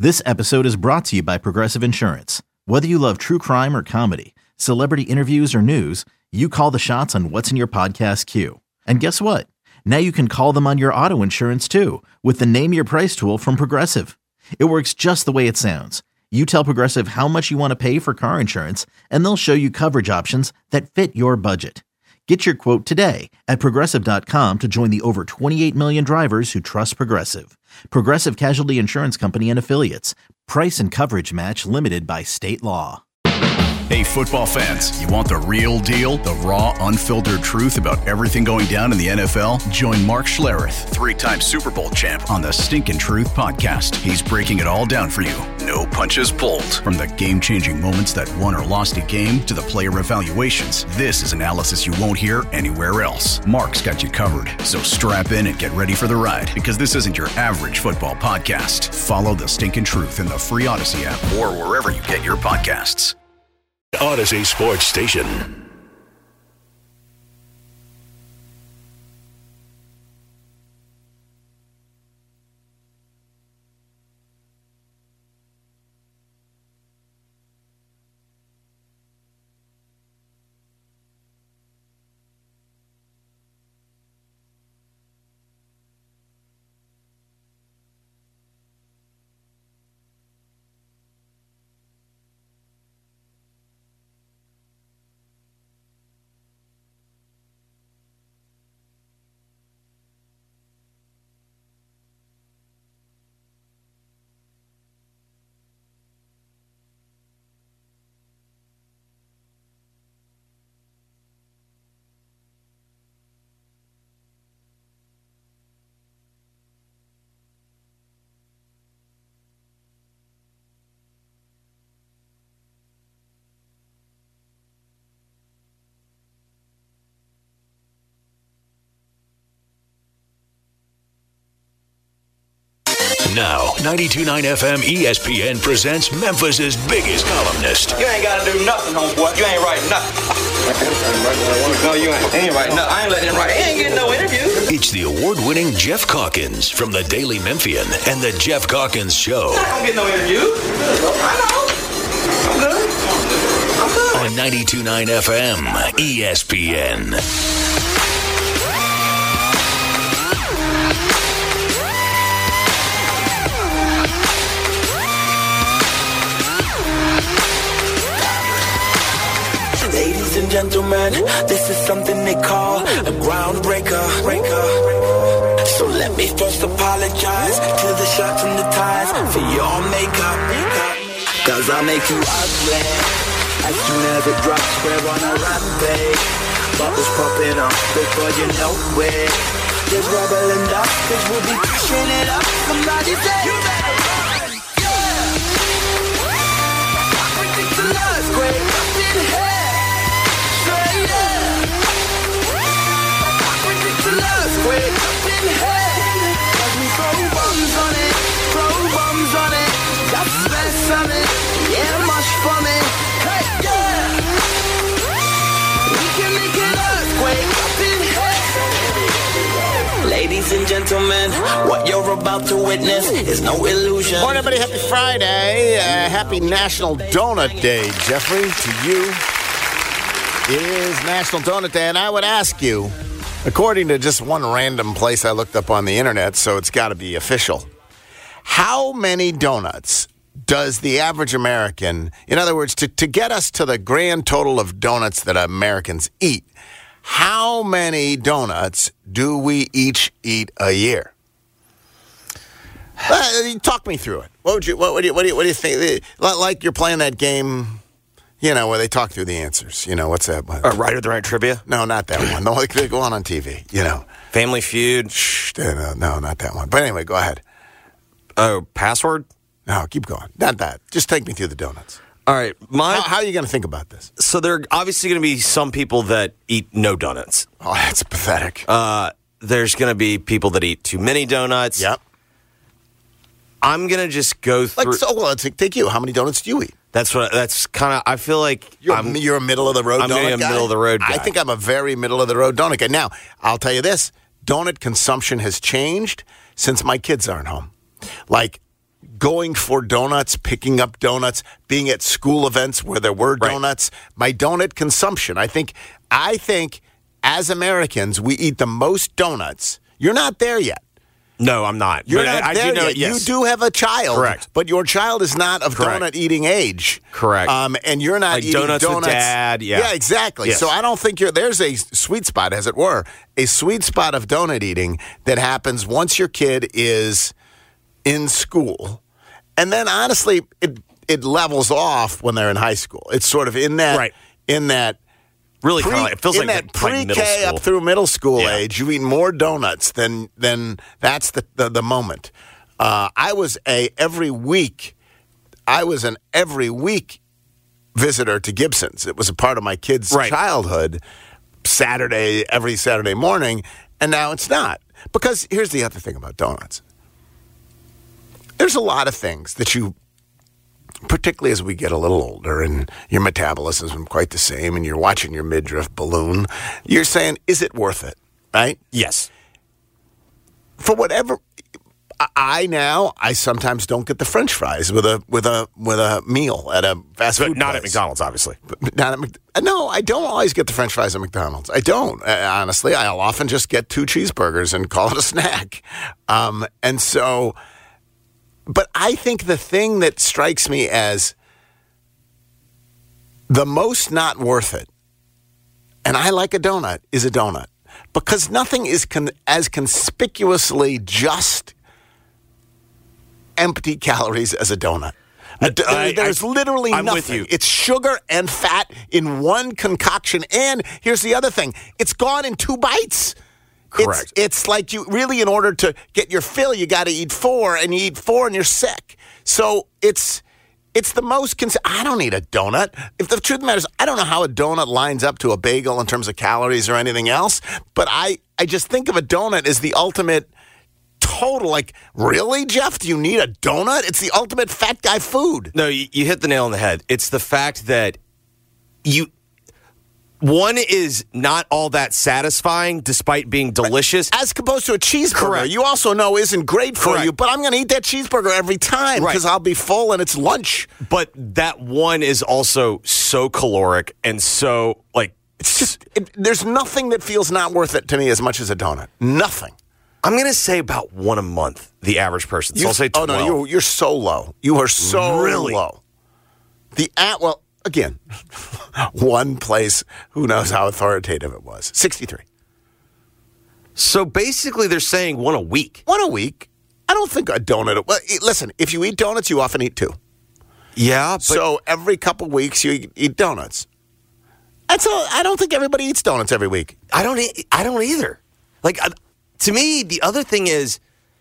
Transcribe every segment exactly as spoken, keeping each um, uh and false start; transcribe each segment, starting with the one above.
This episode is brought to you by Progressive Insurance. Whether you love true crime or comedy, celebrity interviews or news, you call the shots on what's in your podcast queue. And guess what? Now you can call them on your auto insurance too with the Name Your Price tool from Progressive. It works just the way it sounds. You tell Progressive how much you want to pay for car insurance, and they'll show you coverage options that fit your budget. Get your quote today at Progressive dot com to join the over twenty-eight million drivers who trust Progressive. Progressive Casualty Insurance Company and Affiliates. Price and coverage match limited by state law. Hey, football fans, you want the real deal? The raw, unfiltered truth about everything going down in the N F L? Join Mark Schlereth, three-time Super Bowl champ, on the Stinkin' Truth podcast. He's breaking it all down for you. No punches pulled. From the game-changing moments that won or lost a game to the player evaluations, this is analysis you won't hear anywhere else. Mark's got you covered, so strap in and get ready for the ride, because this isn't your average football podcast. Follow the Stinkin' Truth in the free Odyssey app or wherever you get your podcasts. Odyssey Sports Station. Now, ninety-two point nine F M E S P N presents Memphis's biggest columnist. You ain't got to do nothing, homeboy. You ain't writing nothing. No, you ain't. ain't writing nothing. I ain't letting him write. He ain't getting no interview. It's the award-winning Jeff Calkins from the Daily Memphian and the Jeff Calkins Show. I don't get no interview. I know. I'm good. I'm good. On ninety-two point nine F M E S P N. Ladies and gentlemen, this is something they call a groundbreaker. So let me first apologize to the shirts and the ties for your makeup. Cause I make you ugly as soon as it drops. We're on a rampage. Bubbles popping up before you know it. There's rubble and dust cause we'll be pushing it up. Somebody say you better run. Yeah. Ridiculous, great up in here. Wake up in here, cause we throw bombs on it, throw bombs on it, that's the best of it, yeah, much from it, hey, yeah, we can make it earthquake up in here. Ladies and gentlemen, what you're about to witness is no illusion. Morning, everybody, happy Friday, uh, happy National Donut Day, Jeffrey, to you. It is National Donut Day, and I would ask you, according to just one random place I looked up on the internet, so it's got to be official, how many donuts does the average American, in other words, to, to get us to the grand total of donuts that Americans eat, how many donuts do we each eat a year? Uh, talk me through it. What would you? What would you? What do you? What do you think? Like you're playing that game. You know, where they talk through the answers. You know, what's that one? Uh, right or the Right Trivia? No, not that one. No, they go on on T V, you know. Family Feud? Shh, no, no, not that one. But anyway, go ahead. Oh, Password? No, keep going. Not that. Just take me through the donuts. All right. My, how, how are you going to think about this? So there are obviously going to be some people that eat no donuts. Oh, that's pathetic. Uh, there's going to be people that eat too many donuts. Yep. I'm going to just go through. Like, so, well, let's take you. How many donuts do you eat? That's what. That's kind of. I feel like you're, I'm, you're a middle of the road. I'm donut a guy. middle of the road guy. I think I'm a very middle of the road donut guy. Now, I'll tell you this: donut consumption has changed since my kids aren't home. Like going for donuts, picking up donuts, being at school events where there were Right. donuts, my donut consumption. I think, I think as Americans, we eat the most donuts. You're not there yet. No, I'm not. You're But not I, I there do know. yet. Yes. You do have a child. Correct. But your child is not of Correct. donut eating age. Correct. Um, and you're not Like eating donuts with dad, yeah. Yeah, exactly. Yes. So I don't think you're, there's a sweet spot, as it were, a sweet spot of donut eating that happens once your kid is in school. And then honestly, it it levels off when they're in high school. It's sort of in that, Right. in that, Really, Pre, kind of like, it feels in like, that like middle pre-K school. up through middle school Yeah. age, you eat more donuts than than that's the the, the moment. Uh, I was a every week, I was an every week visitor to Gibson's. It was a part of my kids' Right. childhood. Saturday, every Saturday morning, and now it's not. Because here's the other thing about donuts. There's a lot of things that you, particularly as we get a little older and your metabolism isn't quite the same and you're watching your midriff balloon, you're saying, is it worth it? Right? Yes. For whatever, I- I now, I sometimes don't get the French fries with a with a with a meal at a fast But food not at place. McDonald's, obviously. But not at Mc- no, I don't always get the French fries at McDonald's. I don't. Uh, honestly, I'll often just get two cheeseburgers and call it a snack. Um, and so, but I think the thing that strikes me as the most not worth it, and I like a donut, is a donut. Because nothing is con- as conspicuously just empty calories as a donut. A do- I- there's I- literally I'm nothing. with you. It's sugar and fat in one concoction. And here's the other thing. It's gone in two bites. Correct. It's, it's like you really, in order to get your fill, you got to eat four, and you eat four and you're sick. So it's it's the most, cons- I don't eat a donut. If the truth matters, I don't know how a donut lines up to a bagel in terms of calories or anything else, but I, I just think of a donut as the ultimate total, like, really, Jeff? Do you need a donut? It's the ultimate fat guy food. No, you, you hit the nail on the head. It's the fact that you one is not all that satisfying despite being delicious. As opposed to a cheeseburger, Correct. you also know isn't great for Correct. you, but I'm going to eat that cheeseburger every time Right. because I'll be full and it's lunch. But that one is also so caloric and so, like, It's just, it, there's nothing that feels not worth it to me as much as a donut. Nothing. I'm going to say about one a month, the average person. So I'll say oh, twelve. no, you're, you're so low. You are so Really? low. The at, well, again, one place, who knows how authoritative it was. sixty-three. So basically, they're saying one a week. One a week. I don't think a donut. Well, e- listen, if you eat donuts, you often eat two. Yeah, but So every couple weeks, you eat, eat donuts. That's all. I don't think everybody eats donuts every week. I don't. e- I don't either. Like, uh, to me, the other thing is,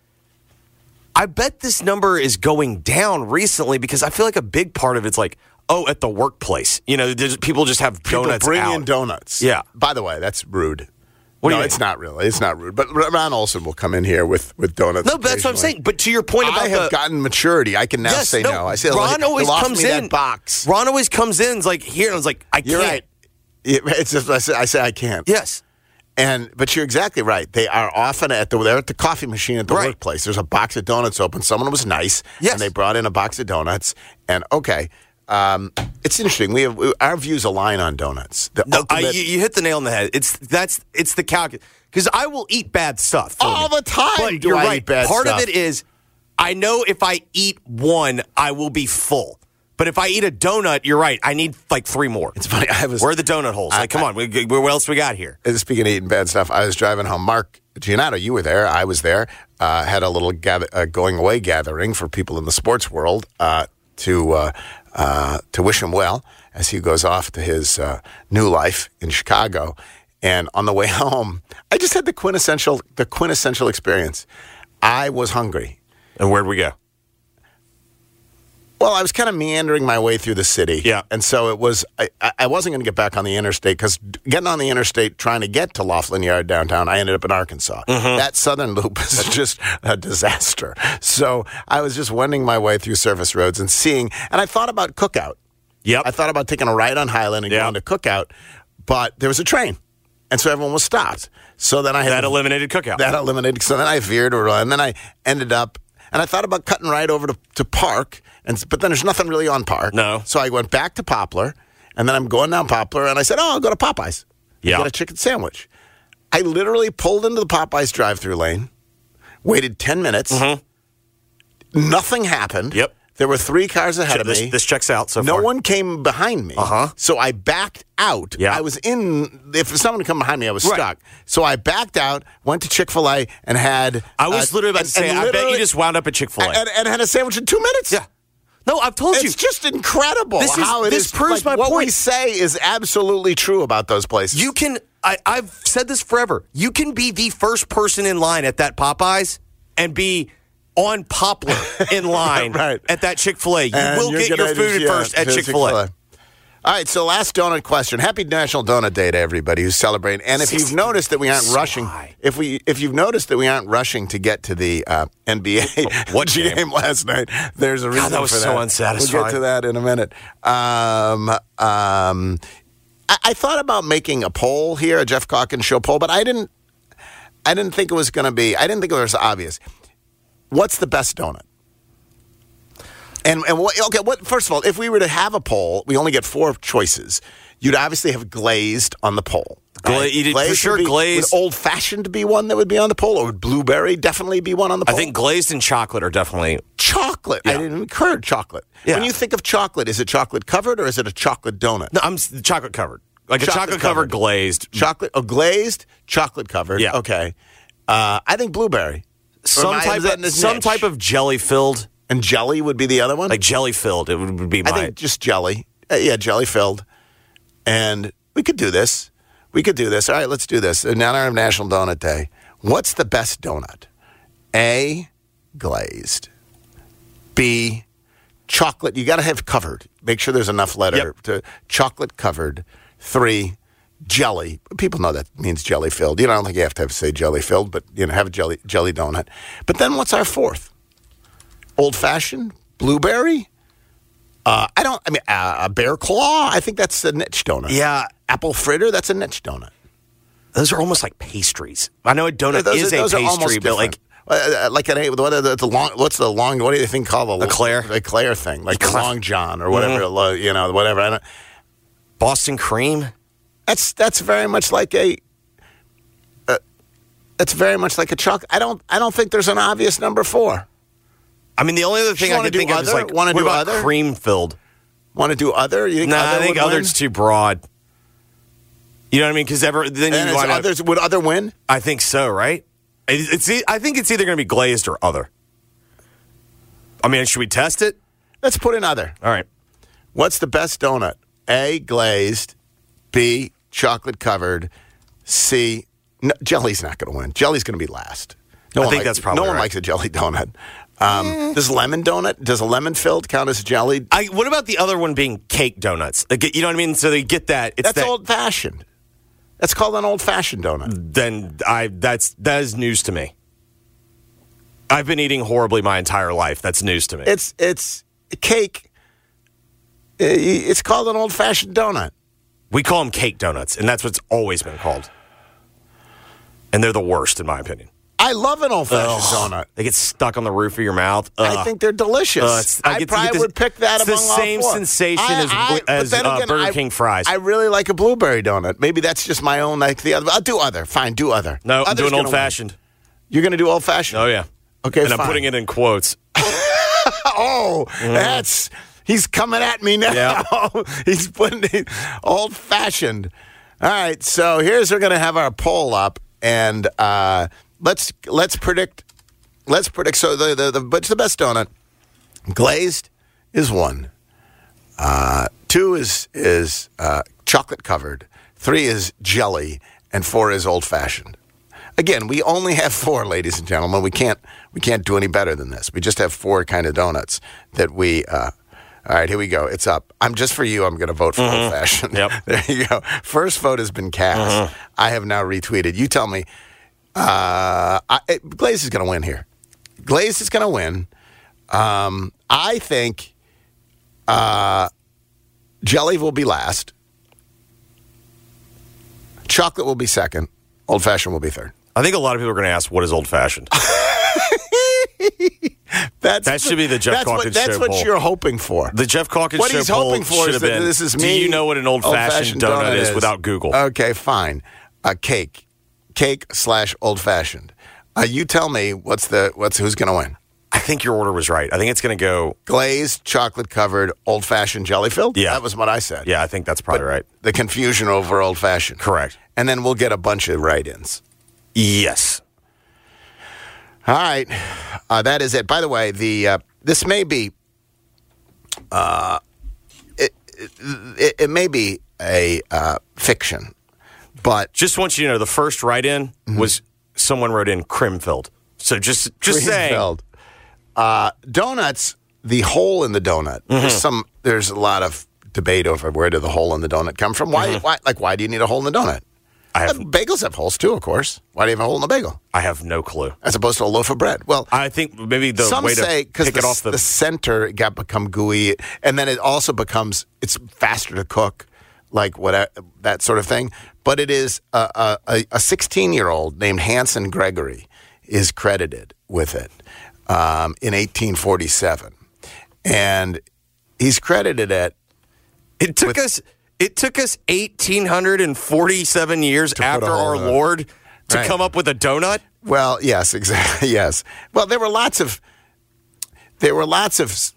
I bet this number is going down recently because I feel like a big part of it's like, oh, at the workplace, you know, there's, people just have People donuts bring out. in donuts. Yeah. By the way, that's rude. What do no, you it's mean? not really. It's not rude. But Ron Olson will come in here with, with donuts. No, but that's what I'm occasionally. saying. But to your point about I have the, gotten maturity. I can now yes, say no. I say, Ron he'll always offer comes me in. that box. Ron always comes in. Is like here, and I was like, I You're can't. right. It- It's just, I say, I say I can't. Yes. And but you're exactly right. They are often at the they're at the coffee machine at the Right. workplace. There's a box of donuts open. Someone was nice, Yes. and they brought in a box of donuts. And okay, um, it's interesting. We have we, our views align on donuts. The No, I, ultimate- you, you hit the nail on the head. It's that's it's the calculus because I will eat bad stuff for All me. the time But do you're I right. eat bad Part stuff. of it is I know if I eat one, I will be full. But if I eat a donut, you're right. I need like three more. It's funny. I was Where are the donut holes? I- Like, come I- on. We, we, what else we got here? Uh, Speaking of eating bad stuff, I was driving home. Mark Giannotto, you were there. I was there. Uh, had a little gather, uh, going away gathering for people in the sports world uh, to uh, uh, to wish him well as he goes off to his uh, new life in Chicago. And on the way home, I just had the quintessential the quintessential experience. I was hungry. And where'd we go? Well, I was kind of meandering my way through the city. Yeah. And so it was, I, I wasn't going to get back on the interstate because getting on the interstate, trying to get to Laughlin Yard downtown, I ended up in Arkansas. Mm-hmm. That southern loop is just a disaster. So I was just wending my way through surface roads and seeing, and I thought about Cookout. Yep. I thought about taking a ride on Highland and Yeah. going to Cookout, but there was a train. And so everyone was stopped. So then I had That to- eliminated Cookout. That eliminated. So then I veered around, and then I ended up. And I thought about cutting right over to, to Park, and but then there's nothing really on Park. No. So I went back to Poplar, and then I'm going down Poplar, and I said, oh, I'll go to Popeyes. Yeah. Get a chicken sandwich. I literally pulled into the Popeyes drive-through lane, waited ten minutes. Mm-hmm. Nothing happened. Yep. There were three cars ahead Check, of this, me. This checks out so no far. No one came behind me. Uh-huh. So I backed out. Yeah. I was in, if someone had come behind me, I was Right. stuck. So I backed out, went to Chick-fil-A, and had... I was uh, literally about and, to say, and I bet you literally- just wound up at Chick-fil-A. And, and had a sandwich in two minutes. Yeah. No, I've told you. It's just incredible This is- how it this is. proves like, my what point. we say is absolutely true about those places. You can, I, I've said this forever. You can be the first person in line at that Popeyes and be on Poplar in line Right. at that Chick-fil-A. You And will you're get your gonna food just- yeah, first at to Chick-fil-A. Chick-fil-A. All right, so last donut question. Happy National Donut Day to everybody who's celebrating. And if you've noticed that we aren't So rushing, high. if we if you've noticed that we aren't rushing to get to the uh, N B A What game? game? last night, there's a reason that was for so that. unsatisfying. We'll get to that in a minute. Um, um, I, I thought about making a poll here, a Jeff Calkins show poll, but I didn't. I didn't think it was going to be. I didn't think it was obvious. What's the best donut? And and what, okay, what? First of all, if we were to have a poll, we only get four choices. You'd obviously have glazed on the poll. Gla- right? you did- for Glazed sure, would be, glazed. Would old fashioned be one that would be on the poll, or would blueberry definitely be one on the I poll? think glazed and chocolate are definitely. chocolate. I Yeah. didn't even heard chocolate. Yeah. When you think of chocolate, is it chocolate covered or is it a chocolate donut? No, I'm s- chocolate covered. Like a Chocolate chocolate covered covered. glazed. Chocolate, oh, glazed, chocolate covered. Yeah. Okay. Uh, I think blueberry. Some Or am I- type is that of in his some niche? type of jelly filled, And jelly would be the other one. like jelly filled. It would be my. I think just jelly. Uh, yeah, jelly filled. And we could do this. We could do this. All right, let's do this. In honor of National Donut Day, what's the best donut? A, glazed. B, chocolate. You got to have covered. Make sure there's enough letter Yep. to chocolate covered. Three, jelly. People know that means jelly filled. You know, I don't think you have to have to say jelly filled, but you know, have a jelly jelly donut. But then what's our fourth? Old fashioned, blueberry. Uh, I don't. I mean, uh, a bear claw. I think that's a niche donut. Yeah. Apple fritter. That's a niche donut. Those are almost like pastries. I know a donut Those is are- a those are pastry, almost but like different. Uh, like an what are the, the long? What's the long? What do you think called the Eclair? The Eclair thing, like the Eclair. Long John or whatever. Mm-hmm. You know, whatever. I don't. Boston cream. That's that's very much like a. Uh, that's very much like a chocolate. I don't. I don't think there's an obvious number four. I mean, the only other thing You I wanna can do think of is other? like, Wanna what do about other? cream filled? Want to do other? You think Nah, other I think would other's win? too broad. You know what I mean? Because then And you is want to. others would other win? I think so, right? It- It's. e- I think it's either going to be glazed or other. I mean, should we test it? Let's put in other. All right. What's the best donut? A, glazed. B, chocolate covered. C, no, jelly's not going to win. Jelly's going to be last. No I one think likes- that's probably No one right. likes a jelly donut. Um, Does lemon donut, does a lemon filled count as jelly? I, what about the other one being cake donuts? Like, you know what I mean? So they get that. It's That's that, old fashioned. That's called an old fashioned donut. Then I that's that is news to me. I've been eating horribly my entire life. That's news to me. It's it's cake. Uh, It's called an old fashioned donut. We call them cake donuts, and that's what's always been called. And they're the worst, in my opinion. I love an old fashioned Ugh. donut. They get stuck on the roof of your mouth. I Ugh. think they're delicious. Uh, it's- I I get to probably get this- would pick that it's the among all same four. sensation I- as- I- but as, then uh, again, Burger I- King fries. I really like a blueberry donut. Maybe that's just my own, like the other. I'll do other. Fine, do other. no, I'm Other's doing gonna old fashioned. win. You're going to do old fashioned? Oh, yeah. Okay, And I'm fine. putting it in quotes. Oh, that's. He's coming at me now. Yeah. He's putting it old fashioned. All right, so here's we're going to have our poll up, and uh, let's let's predict. Let's predict. So the the, the what's the best donut? Glazed is one. Uh, two is is uh, chocolate covered. Three is jelly, and four is old fashioned. Again, we only have four, ladies and gentlemen. We can't we can't do any better than this. We just have four kind of donuts that we. Uh, all right, here we go. It's up. I'm just for you. I'm going to vote for Mm-hmm. old fashioned. Yep. There you go. First vote has been cast. Mm-hmm. I have now retweeted. You tell me. Uh, I, it, Glaze is going to win here. Glaze is going to win. Um, I think uh, jelly will be last. Chocolate will be second. Old fashioned will be third. I think a lot of people are going to ask, what is old fashioned? That's that should be the Jeff that's Calkins what, That's show what poll. you're hoping for. The Jeff Calkins what show he's poll hoping for should is have that been, this is do me. you know what an old-fashioned, old-fashioned donut, donut is, is without Google? Okay, fine. A cake. Cake slash old-fashioned. Uh, you tell me what's the what's who's going to win. I think your order was right. I think it's going to go glazed, chocolate-covered, old-fashioned, jelly-filled? Yeah. That was what I said. Yeah, I think that's probably but right. The confusion over old-fashioned. Correct. And then we'll get a bunch of write-ins. Yes. All right. Uh, that is it. By the way, the uh, this may be uh, it, it, it may be a uh, fiction, but just want you to know the first write-in mm-hmm. was someone wrote in Crimfield. So just just saying. Uh, donuts, the hole in the donut. Mm-hmm. There's some. There's a lot of debate over where did the hole in the donut come from. Why? Mm-hmm. Why? Like, why do you need a hole in the donut? I have, uh, bagels have holes too, of course. Why do you have a hole in the bagel? I have no clue. As opposed to a loaf of bread. Well, I think maybe the some way to say because pick the, it off the, the center got become gooey, and then it also becomes it's faster to cook, like what that sort of thing. But it is a a sixteen-year-old named Hanson Gregory is credited with it. Um, in eighteen forty-seven, and he's credited it. It took with, us. It took us eighteen forty-seven years after our Lord to right. come up with a donut. Well, yes, exactly. Yes. Well, there were lots of. There were lots of.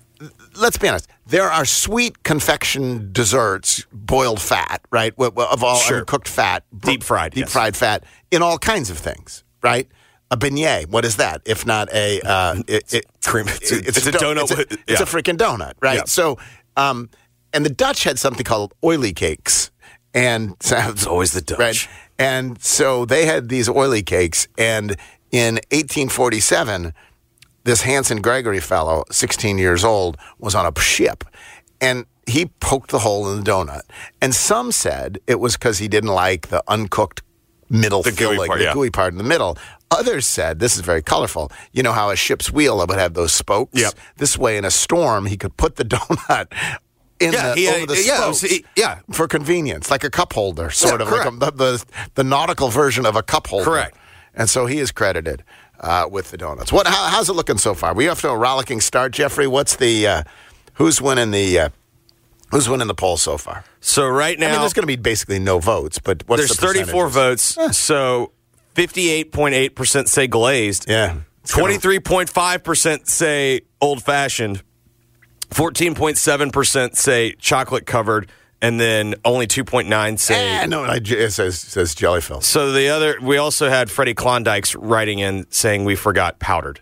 Let's be honest. There are sweet confection desserts, boiled fat, right? Of all sure. cooked fat, deep fried, deep yes. fried fat in all kinds of things, right? A beignet, what is that? If not a uh, it, it, cream, it's, a, it's, it's a, a donut. It's a, with, yeah. it's a freaking donut, right? Yeah. So, um, and the Dutch had something called oily cakes, and it's always the Dutch, right? And so they had these oily cakes, and in eighteen forty-seven, this Hanson Gregory fellow, sixteen years old, was on a ship, and he poked the hole in the donut, and some said it was because he didn't like the uncooked middle the filling, gooey part, the yeah. gooey part in the middle. Others said, this is very colorful, you know how a ship's wheel would have those spokes? Yep. This way, in a storm, he could put the donut in yeah, the, he, over the yeah, spokes he, yeah. for convenience, like a cup holder, sort yeah, of, like a, the, the, the nautical version of a cup holder. Correct. And so he is credited uh, with the donuts. What? How, how's it looking so far? We off to a rollicking start, Jeffrey. What's the, uh, who's winning the... Uh, Who's winning the poll so far? So right now, I mean, there's going to be basically no votes, but what's there's the thirty-four votes. Eh. So fifty-eight point eight percent say glazed. Yeah. twenty-three point five percent say old-fashioned. fourteen point seven percent say chocolate covered, and then only two point nine say. Eh, no, it says says jelly-filled. So the other, we also had Freddie Klondike's writing in saying we forgot powdered.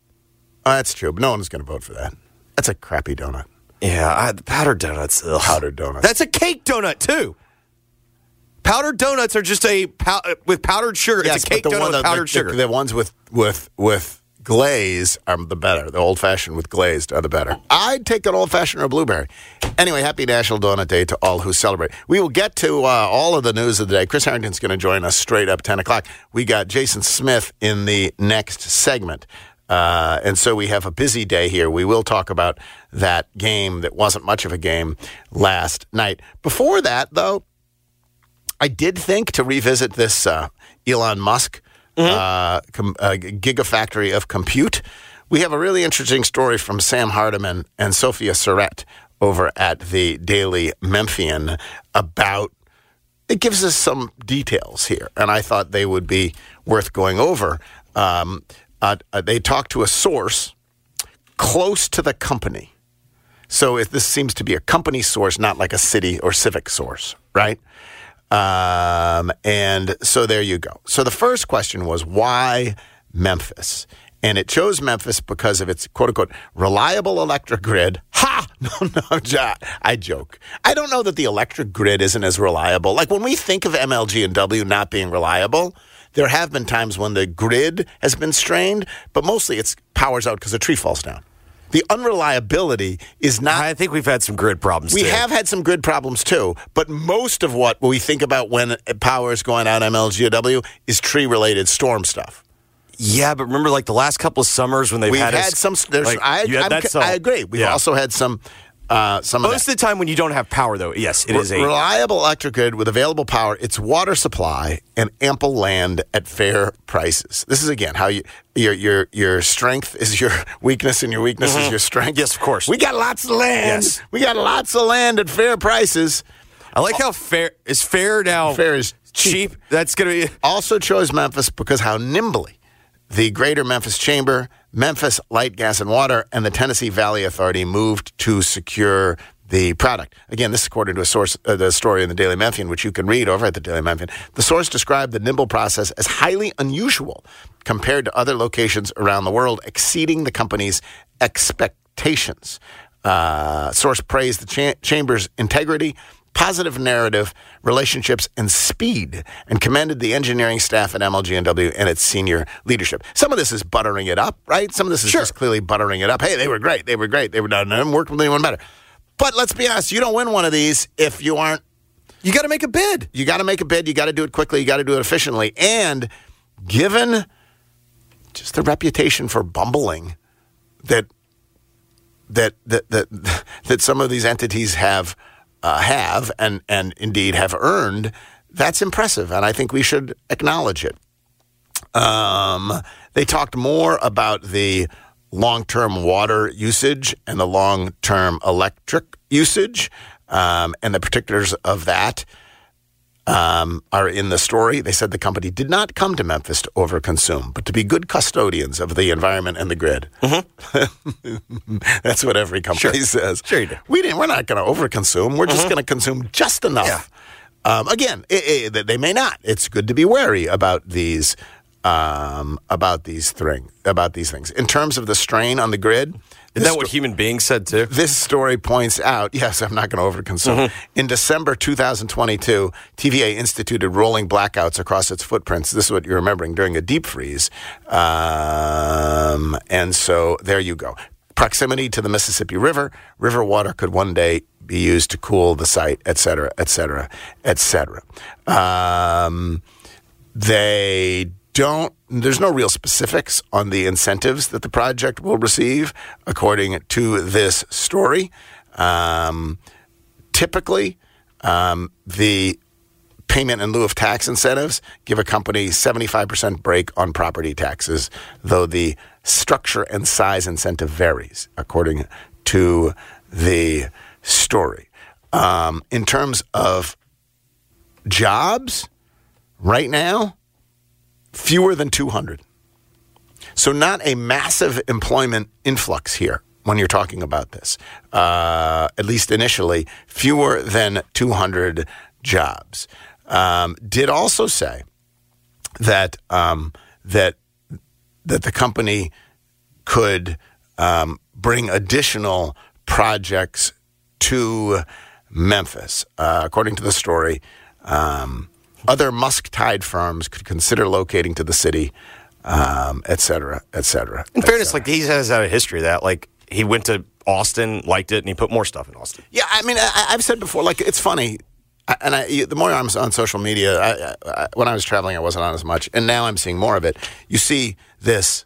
Oh, that's true, but no one's going to vote for that. That's a crappy donut. Yeah, I, the powdered donuts. Ugh. Powdered donuts. That's a cake donut too. Powdered donuts are just a pow- with powdered sugar. Yes, it's a cake but the donut one with that, powdered the, sugar. The, the ones with with with glaze are the better. The old-fashioned with glazed are the better. I'd take an old-fashioned or a blueberry. Anyway, happy National Donut Day to all who celebrate. We will get to uh, all of the news of the day. Chris Harrington's going to join us straight up ten o'clock. We got Jason Smith in the next segment. Uh, and so we have a busy day here. We will talk about that game that wasn't much of a game last night. Before that, though, I did think to revisit this uh, Elon Musk mm-hmm. uh, com- uh, gigafactory of compute. We have a really interesting story from Sam Hardiman and Sophia Surrett over at the Daily Memphian about, it gives us some details here, and I thought they would be worth going over. Um, uh, they talked to a source close to the company. So if this seems to be a company source, not like a city or civic source, right? Um, and so there you go. So the first question was, why Memphis? And it chose Memphis because of its quote-unquote reliable electric grid. Ha! No, no, I joke. I don't know that the electric grid isn't as reliable. Like when we think of M L G and W not being reliable, there have been times when the grid has been strained, but mostly it's powers out because a tree falls down. The unreliability is not... I think we've had some grid problems, We too. have had some grid problems, too. But most of what we think about when power is going out M L G or W is tree-related storm stuff. Yeah, but remember, like, the last couple of summers when they've We've had, had us, some... There's, like, I, you had I'm, that song. I agree. We've yeah. also had some uh, some of that. Most of the time when you don't have power, though, yes, it Re- is a reliable electric grid with available power, its water supply, and ample land at fair prices. This is again how you your your your strength is your weakness, and your weakness mm-hmm. is your strength. Yes, of course. We got lots of land. Yes. We got lots of land at fair prices. I like how fair is fair now. Fair is cheap. cheap. That's gonna be also chose Memphis because how nimbly the Greater Memphis Chamber, Memphis Light, Gas, and Water, and the Tennessee Valley Authority moved to secure the product. Again, this is according to a source, uh, the story in the Daily Memphian, which you can read over at the Daily Memphian. The source described the nimble process as highly unusual compared to other locations around the world, exceeding the company's expectations. Uh, source praised the cha- chamber's integrity, positive narrative, relationships, and speed, and commended the engineering staff at M L G N W and its senior leadership. Some of this is buttering it up, right? Some of this is sure. just clearly buttering it up. Hey, they were great. They were great. They were done. And worked with anyone better. But let's be honest, you don't win one of these if you aren't. You got to make a bid. You got to make a bid. You got to do it quickly. You got to do it efficiently. And given just the reputation for bumbling that that that that, that some of these entities have. Uh, have and, and indeed have earned, that's impressive, and I think we should acknowledge it. Um, they talked more about the long-term water usage and the long-term electric usage, um, and the particulars of that um, are in the story. They said the company did not come to Memphis to overconsume, but to be good custodians of the environment and the grid. Mm-hmm. That's what every company sure. says. Sure you do. We didn't, we're not going to overconsume. We're just mm-hmm. going to consume just enough. Yeah. Um, again, it, it, they may not. It's good to be wary about these um, about these thing, about these things. In terms of the strain on the grid, isn't that what human beings said too? This story points out, yes, I'm not going to overconsume. Mm-hmm. In December two thousand twenty-two, T V A instituted rolling blackouts across its footprints. This is what you're remembering during a deep freeze. Um, and so there you go. Proximity to the Mississippi River. River water could one day be used to cool the site, et cetera, et cetera, et cetera. Um, they don't, there's no real specifics on the incentives that the project will receive, according to this story. Um, typically, um, the payment in lieu of tax incentives give a company seventy-five percent break on property taxes, though the structure and size incentive varies, according to the story. Um, in terms of jobs, right now, fewer than two hundred. So not a massive employment influx here when you're talking about this. Uh, at least initially, fewer than two hundred jobs. Um, did also say that um, that that the company could um, bring additional projects to Memphis. Uh, according to the story, um, other Musk-tied firms could consider locating to the city, um, et cetera, et cetera. In et fairness, cetera. like he has had a history of that. Like he went to Austin, liked it, and he put more stuff in Austin. Yeah, I mean, I, I've said before, like it's funny. And I, the more I'm on social media, I, I, when I was traveling, I wasn't on as much, and now I'm seeing more of it. You see this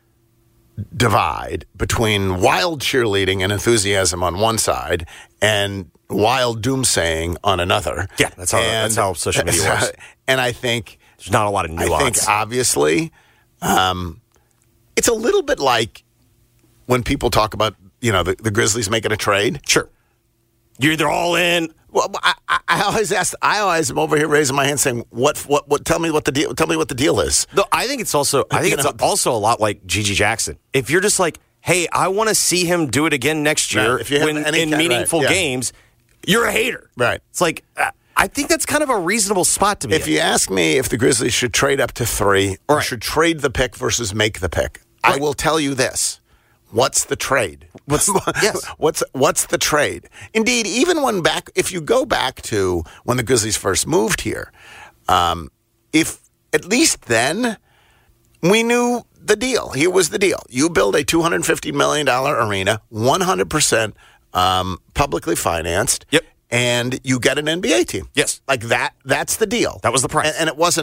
divide between wild cheerleading and enthusiasm on one side and wild doomsaying on another. Yeah, that's how and, that's how social media works. And I think there's not a lot of nuance. I think obviously, um, it's a little bit like when people talk about you know the, the Grizzlies making a trade. Sure, you're either all in. Well, I, I always ask. I always am over here raising my hand, saying, "What? What? What? Tell me what the deal. Tell me what the deal is." No, I think it's also. I think You it's know, also a lot like Gigi Jackson. If you're just like, "Hey, I want to see him do it again next year Right, if you have when, any in kind- meaningful right, yeah. games," you're a hater. Right. It's like uh, I think that's kind of a reasonable spot to be. If in. you ask me if the Grizzlies should trade up to three or Right. should trade the pick versus make the pick, I Right. will tell you this. What's the trade? What's yes? What's what's the trade? Indeed, even when back, if you go back to when the Grizzlies first moved here, um, if at least then we knew the deal. Here was the deal: you build a two hundred fifty million dollar arena, one hundred percent um, publicly financed. Yep. And you get an N B A team. Yes. Like that. That's the deal. That was the price. And, and it wasn't.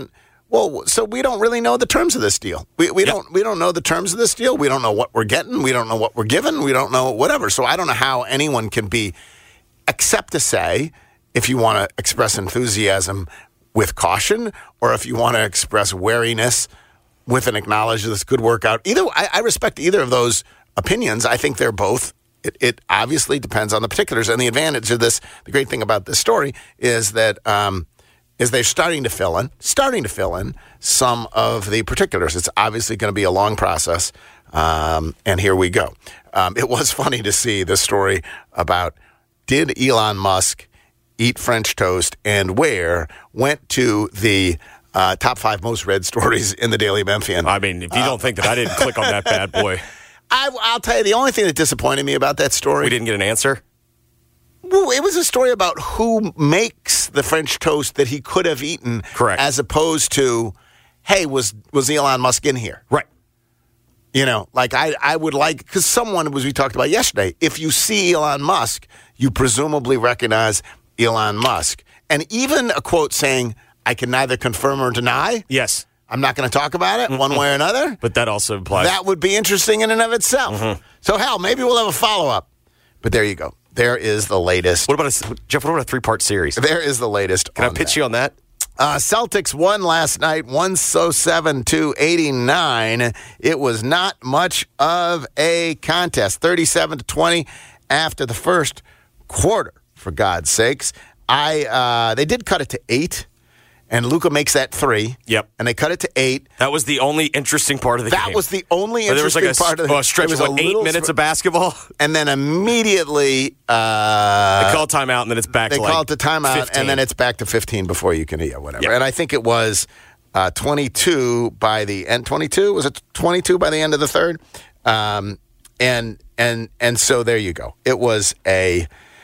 Well, so we don't really know the terms of this deal. We we yep. don't we don't know the terms of this deal. We don't know what we're getting. We don't know what we're given. We don't know whatever. So I don't know how anyone can be, except to say, if you want to express enthusiasm with caution, or if you want to express wariness with an acknowledgement this could work out. Either I, I respect either of those opinions. I think they're both. It, it obviously depends on the particulars. And the advantage of this, the great thing about this story is that. Um, is they're starting to fill in, starting to fill in some of the particulars. It's obviously going to be a long process, um, and here we go. Um, it was funny to see the story about did Elon Musk eat French toast and where, went to the uh, top five most read stories in the Daily Memphian. I mean, if you uh, don't think that I didn't click on that bad boy. I, I'll tell you, the only thing that disappointed me about that story. We didn't get an answer? Well, it was a story about who makes the French toast that he could have eaten. Correct. As opposed to, hey, was was Elon Musk in here? Right. You know, like I, I would like, because someone, as we talked about yesterday, if you see Elon Musk, you presumably recognize Elon Musk. And even a quote saying, I can neither confirm or deny. Yes. I'm not going to talk about it one way or another. But that also implies. That would be interesting in and of itself. Mm-hmm. So, hell, maybe we'll have a follow-up. But there you go. There is the latest. What about a, Jeff? What about a three-part series? There is the latest. Can I pitch that. you on that? Uh, Celtics won last night, one oh seven to eighty-nine. It was not much of a contest, thirty-seven to twenty after the first quarter. For God's sakes, I uh, they did cut it to eight. And Luka makes that three. Yep. And they cut it to eight. That was the only interesting part of the that game. That was the only interesting there was like a, part of the game. A stretch of like eight minutes sp- of basketball. And then immediately... Uh, they call timeout, and then it's back to like They call it the timeout, fifteen. and then it's back to fifteen before you can... Yeah, whatever. Yep. And I think it was uh, twenty-two by the end. twenty-two? Was it twenty-two by the end of the third? Um, and and and so there you go. It was a...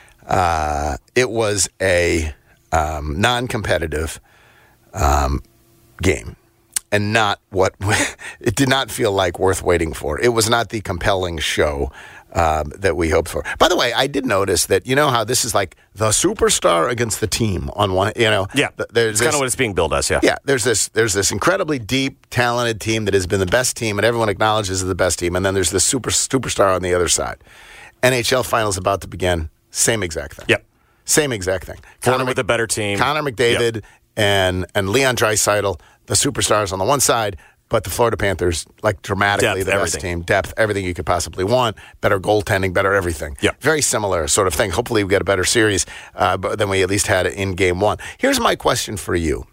Uh, it was a um, non-competitive... Um, game, and not what it did not feel like worth waiting for. It was not the compelling show um, that we hoped for. By the way, I did notice that, you know how this is like the superstar against the team on one, you know? Yeah, th- there's it's kind of what it's being billed as, yeah. Yeah, there's this there's this incredibly deep, talented team that has been the best team, and everyone acknowledges is the best team, and then there's this super superstar on the other side. N H L Finals about to begin, same exact thing. Yep. Same exact thing. Connor with a better team. Connor McDavid... Yep. And and Leon Draisaitl, the superstars on the one side, but the Florida Panthers, like dramatically Depth, the everything. best team. Depth, everything you could possibly want. Better goaltending, better everything. Yep. Very similar sort of thing. Hopefully we get a better series uh, than we at least had in game one. Here's my question for you.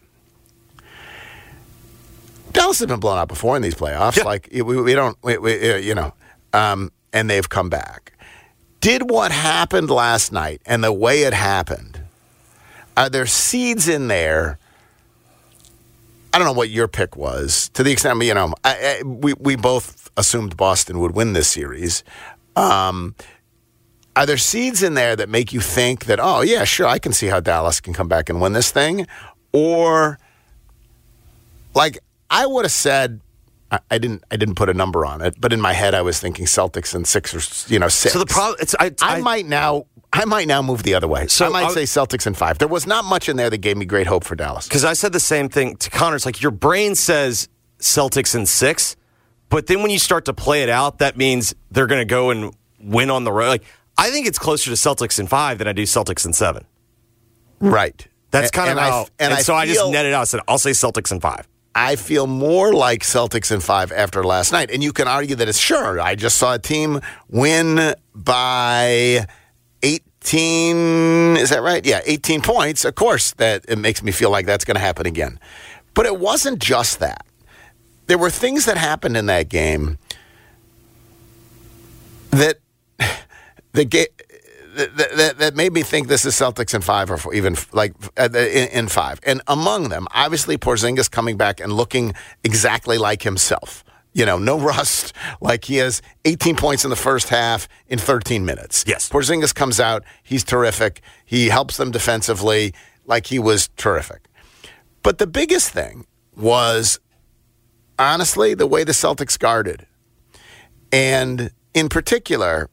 Dallas has been blown out before in these playoffs. Yep. Like, we, we don't, we, we, you know, um, and they've come back. Did what happened last night and the way it happened, are there seeds in there? I don't know what your pick was. To the extent, you know, I, I, we we both assumed Boston would win this series. Um, are there seeds in there that make you think that, oh, yeah, sure, I can see how Dallas can come back and win this thing? Or, like, I would have said, I, I didn't I didn't put a number on it, but in my head I was thinking Celtics and six or, you know, six. So the problem, it's, I, I, I might now... I might now move the other way. So I might I'll, say Celtics in five. There was not much in there that gave me great hope for Dallas. Because I said the same thing to Connor. It's like your brain says Celtics in six, but then when you start to play it out, that means they're going to go and win on the road. Like, I think it's closer to Celtics in five than I do Celtics in seven. Right. That's kind and, of and how. I, and and I so feel, I just netted out. I said, I'll say Celtics in five. I feel more like Celtics in five after last night. And you can argue that it's sure. I just saw a team win by eighteen, is that right? Yeah, eighteen points. Of course, that it makes me feel like that's going to happen again. But it wasn't just that. There were things that happened in that game that that, get, that, that, that made me think this is Celtics in five or four, even like in, in five. And among them, obviously, Porzingis coming back and looking exactly like himself. You know, no rust. Like he has eighteen points in the first half in thirteen minutes. Yes. Porzingis comes out. He's terrific. He helps them defensively like he was terrific. But the biggest thing was, honestly, the way the Celtics guarded. And in particular,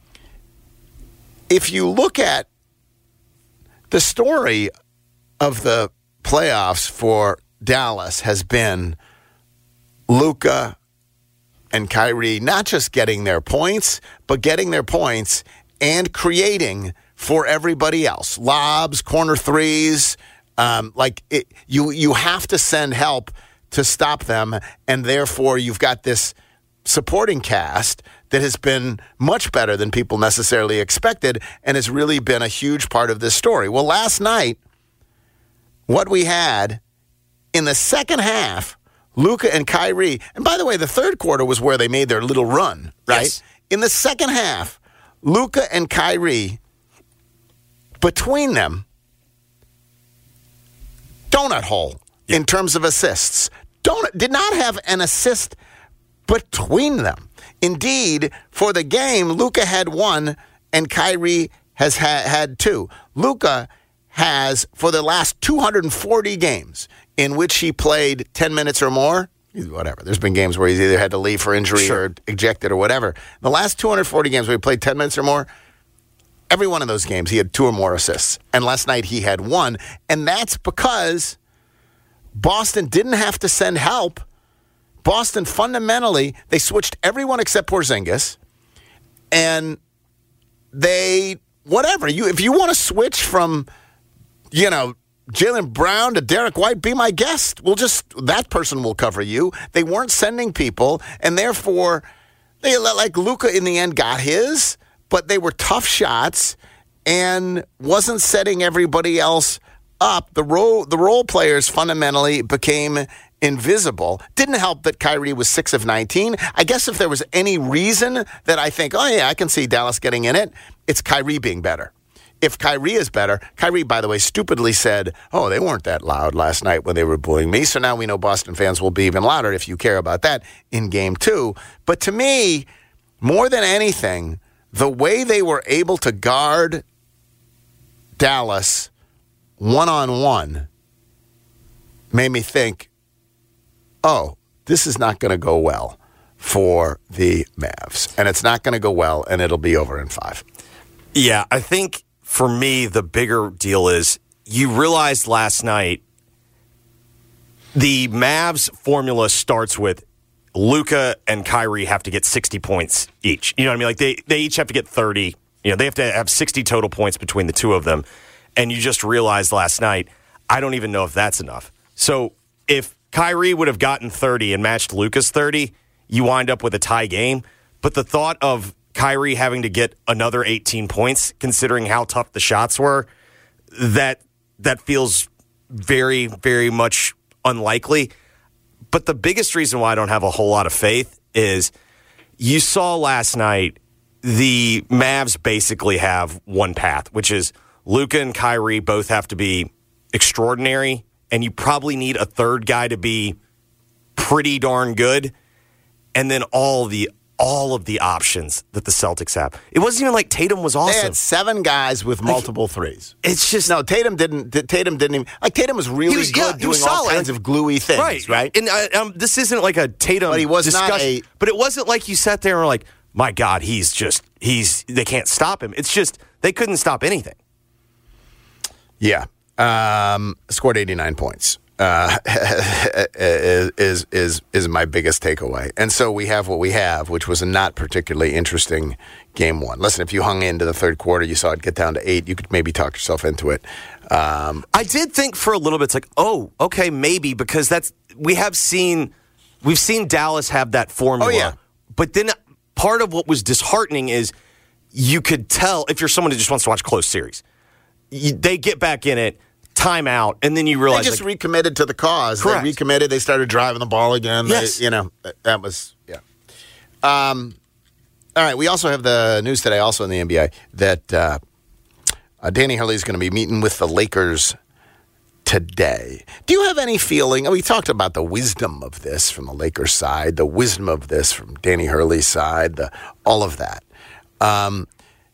if you look at the story of the playoffs for Dallas has been Luka and Kyrie not just getting their points, but getting their points and creating for everybody else. Lobs, corner threes, um, like it, you you have to send help to stop them, and therefore you've got this supporting cast that has been much better than people necessarily expected and has really been a huge part of this story. Well, last night, what we had in the second half, Luka and Kyrie, and by the way, the third quarter was where they made their little run, right? Yes. In the second half, Luka and Kyrie, between them, donut hole yeah. in terms of assists. Donut did not have an assist between them. Indeed, for the game, Luka had one and Kyrie has ha- had two. Luka has, for the last two hundred forty games in which he played ten minutes or more, whatever. There's been games where he's either had to leave for injury sure. or ejected or whatever. The last two hundred forty games where he played ten minutes or more, every one of those games he had two or more assists. And last night he had one. And that's because Boston didn't have to send help. Boston fundamentally, they switched everyone except Porzingis. And they, whatever. You, if you want to switch from, you know, Jaylen Brown to Derek White, be my guest. We'll just, that person will cover you. They weren't sending people, and therefore, they like Luka in the end got his, but they were tough shots and wasn't setting everybody else up. The role, the role players fundamentally became invisible. Didn't help that Kyrie was six of nineteen. I guess if there was any reason that I think, oh yeah, I can see Dallas getting in it, it's Kyrie being better. If Kyrie is better, Kyrie, by the way, stupidly said, oh, they weren't that loud last night when they were booing me, so now we know Boston fans will be even louder if you care about that in game two. But to me, more than anything, the way they were able to guard Dallas one-on-one made me think, oh, this is not going to go well for the Mavs. And it's not going to go well, and it'll be over in five. Yeah, I think for me, the bigger deal is you realized last night the Mavs formula starts with Luka and Kyrie have to get sixty points each. You know what I mean? Like they, they each have to get thirty. You know, they have to have sixty total points between the two of them. And you just realized last night, I don't even know if that's enough. So if Kyrie would have gotten thirty and matched Luka's thirty, you wind up with a tie game. But the thought of Kyrie having to get another eighteen points, considering how tough the shots were, that that feels very, very much unlikely. But the biggest reason why I don't have a whole lot of faith is you saw last night the Mavs basically have one path, which is Luka and Kyrie both have to be extraordinary, and you probably need a third guy to be pretty darn good, and then all the all of the options that the Celtics have. It wasn't even like Tatum was awesome. They had seven guys with multiple like, threes. It's just no. Tatum didn't. Tatum didn't even like. Tatum was really was, good, yeah, doing all kinds of gluey things. Right, right. And uh, um, this isn't like a Tatum. But he was discussion, not a. But it wasn't like you sat there and were like, "My God, he's just he's." They can't stop him. It's just they couldn't stop anything. Yeah, um, scored eighty-nine points. Uh, is is is my biggest takeaway, and so we have what we have, which was a not particularly interesting game one. Listen, if you hung into the third quarter, you saw it get down to eight. You could maybe talk yourself into it. Um, I did think for a little bit, it's like, oh, okay, maybe because that's we have seen we've seen Dallas have that formula. Oh yeah, but then part of what was disheartening is you could tell if you're someone who just wants to watch close series, you, they get back in it. Timeout, and then you realize they just like, recommitted to the cause. Correct. They recommitted. They started driving the ball again. Yes, they, you know that was yeah. Um, all right. We also have the news today, also in the N B A, that uh, uh, Danny Hurley is going to be meeting with the Lakers today. Do you have any feeling? We talked about the wisdom of this from the Lakers side, the wisdom of this from Danny Hurley's side, the all of that. Um,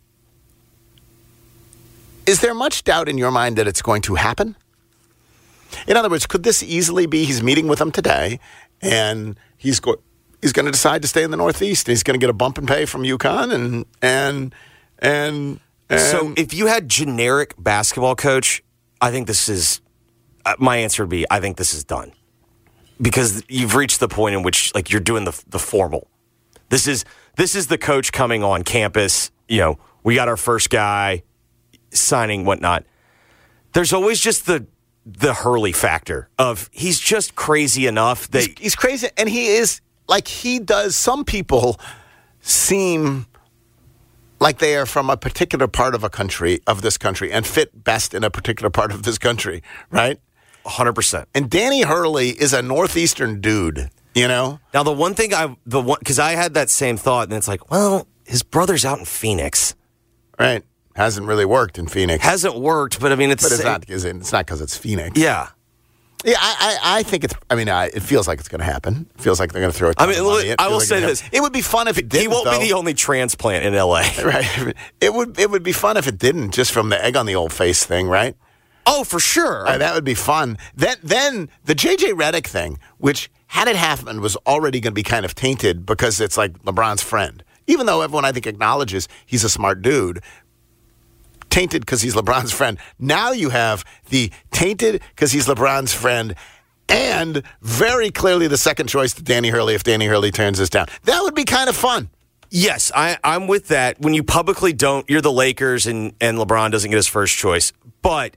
Is there much doubt in your mind that it's going to happen? In other words, could this easily be he's meeting with them today, and he's go- he's going to decide to stay in the Northeast, and he's going to get a bump in pay from UConn, and and and, and so if you had generic basketball coach, I think this is uh, my answer would be, I think this is done. Because you've reached the point in which like you're doing the the formal. This is this is the coach coming on campus. You know, we got our first guy signing, whatnot. There's always just the the Hurley factor of he's just crazy enough that he's, he's crazy, and he is like he does. Some people seem like they are from a particular part of a country of this country and fit best in a particular part of this country, right? one hundred percent. And Danny Hurley is a northeastern dude, you know? Now, the one thing I, the one, because I had that same thought, and it's like, well, his brother's out in Phoenix. Right. Hasn't really worked in Phoenix. Hasn't worked, but I mean, it's But it's same. not, it's not because it's Phoenix. Yeah. Yeah, I, I, I think it's, I mean, I, it feels like it's going to happen. It feels like they're going to throw a ton I mean, of money. It I will feels say like this. It would be fun if it didn't, He won't though. be the only transplant in L A. Right. It would, it would be fun if it didn't, just from the egg on the old face thing, right? Oh, for sure. Uh, that would be fun. Then, then the J J Redick thing, which had it happened, was already going to be kind of tainted because it's like LeBron's friend. Even though everyone, I think, acknowledges he's a smart dude, tainted because he's LeBron's friend. Now you have the tainted because he's LeBron's friend and very clearly the second choice to Danny Hurley if Danny Hurley turns this down. That would be kind of fun. Yes, I, I'm with that. When you publicly don't, you're the Lakers and, and LeBron doesn't get his first choice. But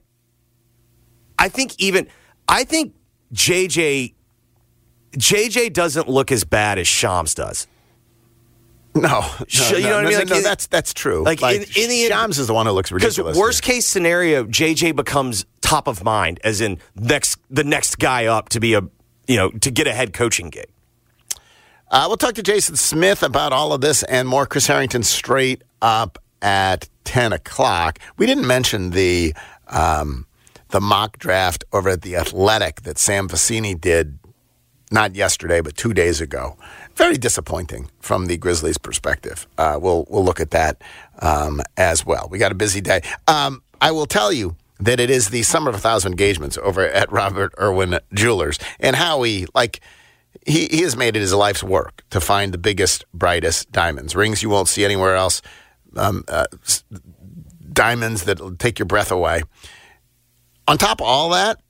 I think even, I think J J, J J doesn't look as bad as Shams does. No, no, you know no, what I mean? no, Like, no, in- that's that's true. like, Like, in- in the end- Shams is the one who looks Because ridiculous. worst case scenario, J J becomes top of mind, as in next the next guy up to be a, you know, to get a head coaching gig. Uh, we'll talk to Jason Smith about all of this and more. Chris Harrington straight up at ten o'clock. We didn't mention the um, the mock draft over at The Athletic that Sam Vecini did, not yesterday, but two days ago. Very disappointing from the Grizzlies' perspective. Uh, we'll we'll look at that um, as well. We got a busy day. Um, I will tell you that it is the Summer of a Thousand Engagements over at Robert Irwin Jewelers. And Howie, like, he, he has made it his life's work to find the biggest, brightest diamonds. Rings you won't see anywhere else. Um, uh, s- diamonds that will take your breath away. On top of all that,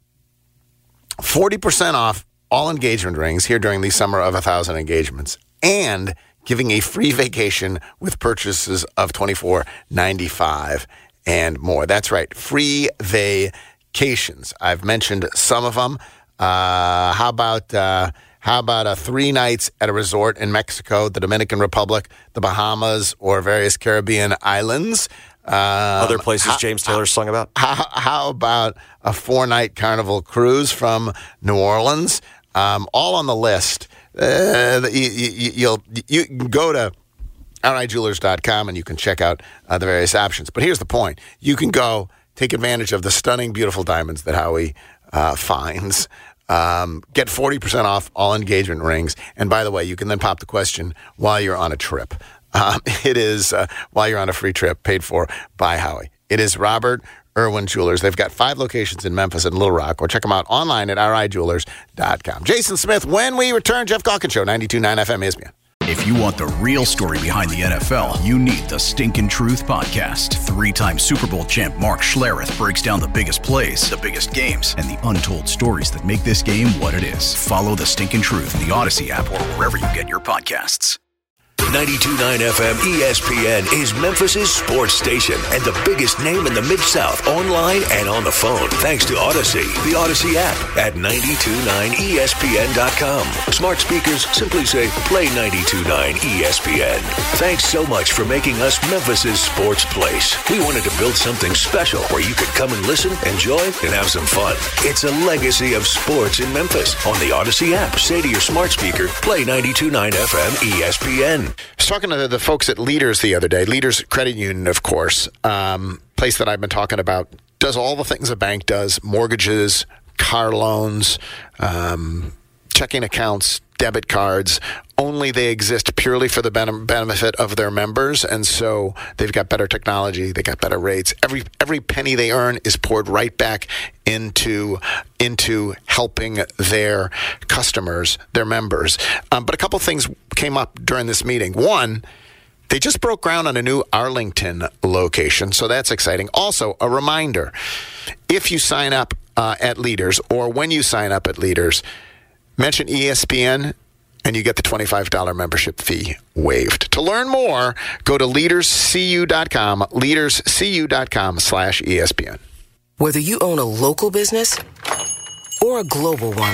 forty percent off all engagement rings here during the Summer of a Thousand Engagements, and giving a free vacation with purchases of twenty-four ninety-five and more. That's right, free vacations. I've mentioned some of them. Uh, how about uh, how about uh, three nights at a resort in Mexico, the Dominican Republic, the Bahamas, or various Caribbean islands? Um, Other places how- James Taylor sung about? How, how about a four-night Carnival cruise from New Orleans? Um, all on the list. Uh, you, you, you'll you can go to R I jewelers dot com and you can check out uh, the various options. But here's the point: you can go take advantage of the stunning, beautiful diamonds that Howie uh, finds. Um, get forty percent off all engagement rings. And by the way, you can then pop the question while you're on a trip. Um, it is uh, while you're on a free trip paid for by Howie. It is Robert Irwin Jewelers. They've got five locations in Memphis and Little Rock, or check them out online at R I jewelers dot com. Jason Smith, when we return, Jeff Calkins Show, ninety-two point nine F M E S P N. If you want the real story behind the N F L, you need the Stinkin' Truth Podcast. Three-time Super Bowl champ Mark Schlereth breaks down the biggest plays, the biggest games, and the untold stories that make this game what it is. Follow the Stinkin' Truth in the Odyssey app or wherever you get your podcasts. ninety-two point nine F M E S P N is Memphis's sports station and the biggest name in the Mid-South online and on the phone. Thanks to Odyssey, the Odyssey app at ninety-two point nine E S P N dot com. Smart speakers simply say play ninety-two point nine E S P N. Thanks so much for making us Memphis's sports place. We wanted to build something special where you could come and listen, enjoy, and have some fun. It's a legacy of sports in Memphis. On the Odyssey app, say to your smart speaker, play ninety-two point nine F M E S P N. I was talking to the folks at Leaders the other day. Leaders Credit Union, of course, um, place that I've been talking about, does all the things a bank does: mortgages, car loans, um, checking accounts, debit cards. Only they exist purely for the ben- benefit of their members, and so they've got better technology, they got better rates. Every every penny they earn is poured right back into into helping their customers, their members. Um, but a couple things came up during this meeting. One, they just broke ground on a new Arlington location, so that's exciting. Also, a reminder, if you sign up uh, at Leaders, or when you sign up at Leaders, mention E S P N, and you get the twenty-five dollars membership fee waived. To learn more, go to leaderscu dot com, leaderscu dot com slash E S P N. Whether you own a local business or a global one,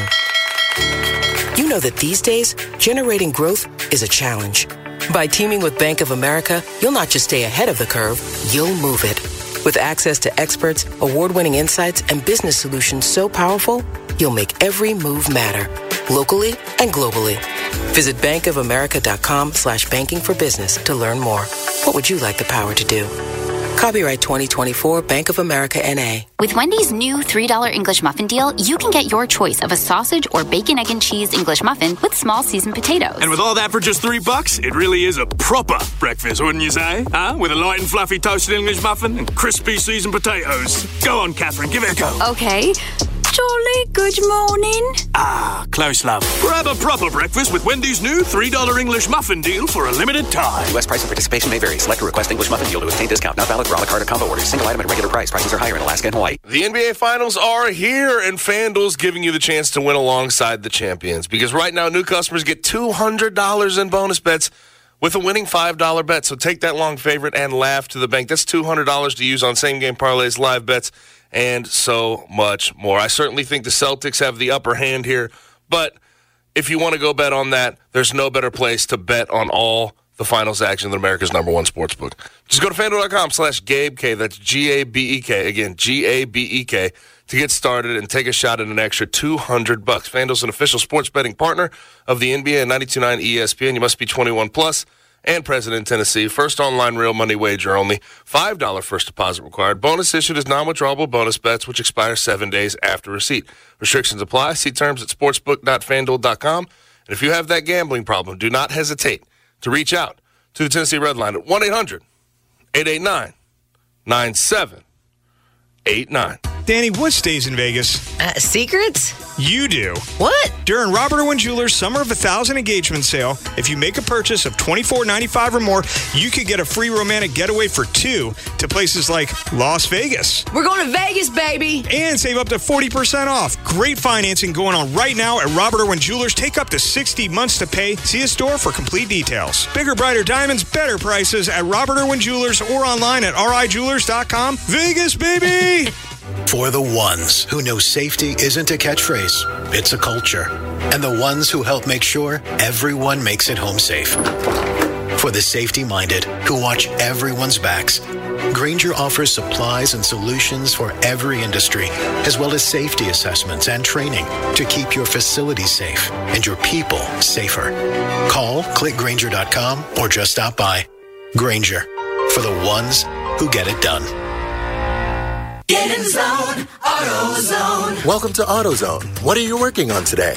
you know that these days, generating growth is a challenge. By teaming with Bank of America, you'll not just stay ahead of the curve, you'll move it. With access to experts, award-winning insights, and business solutions so powerful, you'll make every move matter, locally and globally. Visit bankofamerica.com slash banking for business to learn more. What would you like the power to do? Copyright twenty twenty-four Bank of America N A. With Wendy's new three dollar English muffin deal, you can get your choice of a sausage or bacon, egg, and cheese English muffin with small seasoned potatoes. And with all that for just three bucks, it really is a proper breakfast, wouldn't you say? Huh? With a light and fluffy toasted English muffin and crispy seasoned potatoes. Go on, Catherine, give it a go. Okay. Jolly good morning. Ah, close love. Grab a proper breakfast with Wendy's new three dollar English muffin deal for a limited time. U S price and participation may vary. Select a request English muffin deal to obtain discount. Not valid for a la carte or combo orders. Single item at regular price. Prices are higher in Alaska and Hawaii. The N B A Finals are here, and FanDuel's giving you the chance to win alongside the champions. Because right now, new customers get two hundred dollars in bonus bets with a winning five dollar bet. So take that long favorite and laugh to the bank. That's two hundred dollars to use on same-game parlays, live bets, and so much more. I certainly think the Celtics have the upper hand here, but if you want to go bet on that, there's no better place to bet on all the finals action than America's number one sportsbook. Just go to FanDuel.com slash Gabe K. That's G A B E K. Again, G A B E K to get started and take a shot at an extra two hundred bucks. FanDuel's an official sports betting partner of the N B A and ninety-two point nine E S P N. You must be twenty-one plus and present in Tennessee. First online real money wager only. five dollars first deposit required. Bonus issued as non-withdrawable bonus bets, which expire seven days after receipt. Restrictions apply. See terms at sportsbook dot fanduel dot com. And if you have that gambling problem, do not hesitate to reach out to the Tennessee Red Line at one eight hundred eight eight nine nine seven eight nine. Danny, what stays in Vegas? Uh, secrets? You do. What? During Robert Owen Jewelers' Summer of a Thousand engagement sale, if you make a purchase of twenty-four ninety-five or more, you could get a free romantic getaway for two to places like Las Vegas. We're going to Vegas, baby! And save up to forty percent off. Great financing going on right now at Robert Owen Jewelers. Take up to sixty months to pay. See a store for complete details. Bigger, brighter diamonds, better prices at Robert Owen Jewelers or online at R I jewelers dot com. Vegas, baby! For the ones who know safety isn't a catchphrase, it's a culture. And the ones who help make sure everyone makes it home safe. For the safety-minded who watch everyone's backs, Grainger offers supplies and solutions for every industry, as well as safety assessments and training to keep your facilities safe and your people safer. Call, click Grainger dot com, or just stop by. Grainger, for the ones who get it done. Get in zone, AutoZone. Welcome to AutoZone. What are you working on today?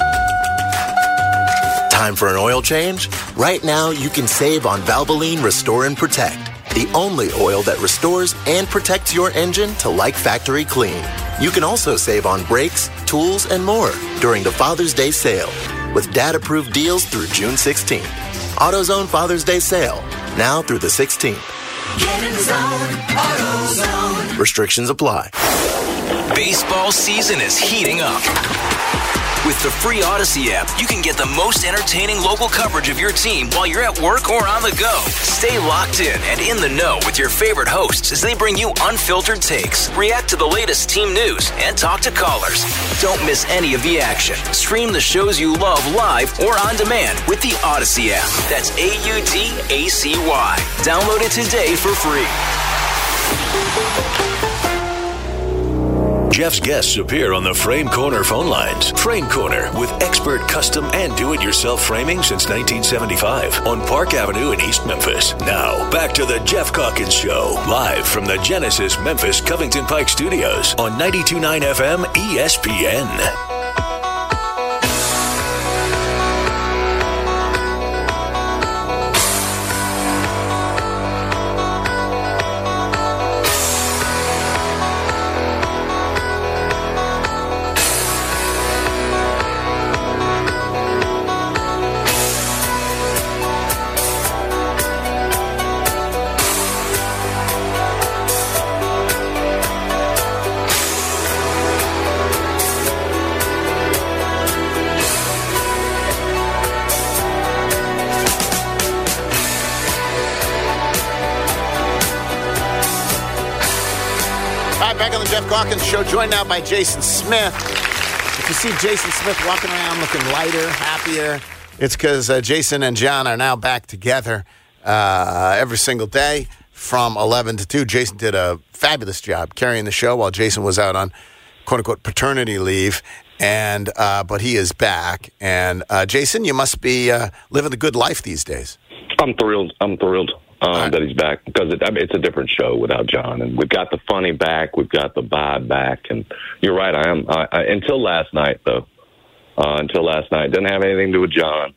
Time for an oil change? Right now, you can save on Valvoline Restore and Protect, the only oil that restores and protects your engine to like factory clean. You can also save on brakes, tools, and more during the Father's Day sale with dad-approved deals through June sixteenth. AutoZone Father's Day sale, now through the sixteenth. Get in zone, AutoZone. Restrictions apply. Baseball season is heating up. With the free Odyssey app, you can get the most entertaining local coverage of your team while you're at work or on the go. Stay locked in and in the know with your favorite hosts as they bring you unfiltered takes, react to the latest team news, and talk to callers. Don't miss any of the action. Stream the shows you love live or on demand with the Odyssey app. That's A U D A C Y. Download it today for free. Jeff's guests appear on the Frame Corner phone lines. Frame Corner, with expert custom and do-it-yourself framing since nineteen seventy-five on Park Avenue in East Memphis. Now, back to the Jeff Calkins Show, live from the Genesis Memphis Covington Pike Studios on ninety-two point nine F M E S P N. All right, back on the Jeff Calkins Show, joined now by Jason Smith. If you see Jason Smith walking around looking lighter, happier, it's because uh, Jason and John are now back together uh, every single day from eleven to two. Jason did a fabulous job carrying the show while Jason was out on quote-unquote paternity leave, and uh, but he is back. And uh, Jason, you must be uh, living the good life these days. I'm thrilled. I'm thrilled. Um, right. That he's back because it, I mean, it's a different show without John, and we've got the funny back, we've got the vibe back, and you're right. I am I, I, until last night though. Uh, until last night, didn't have anything to do with John,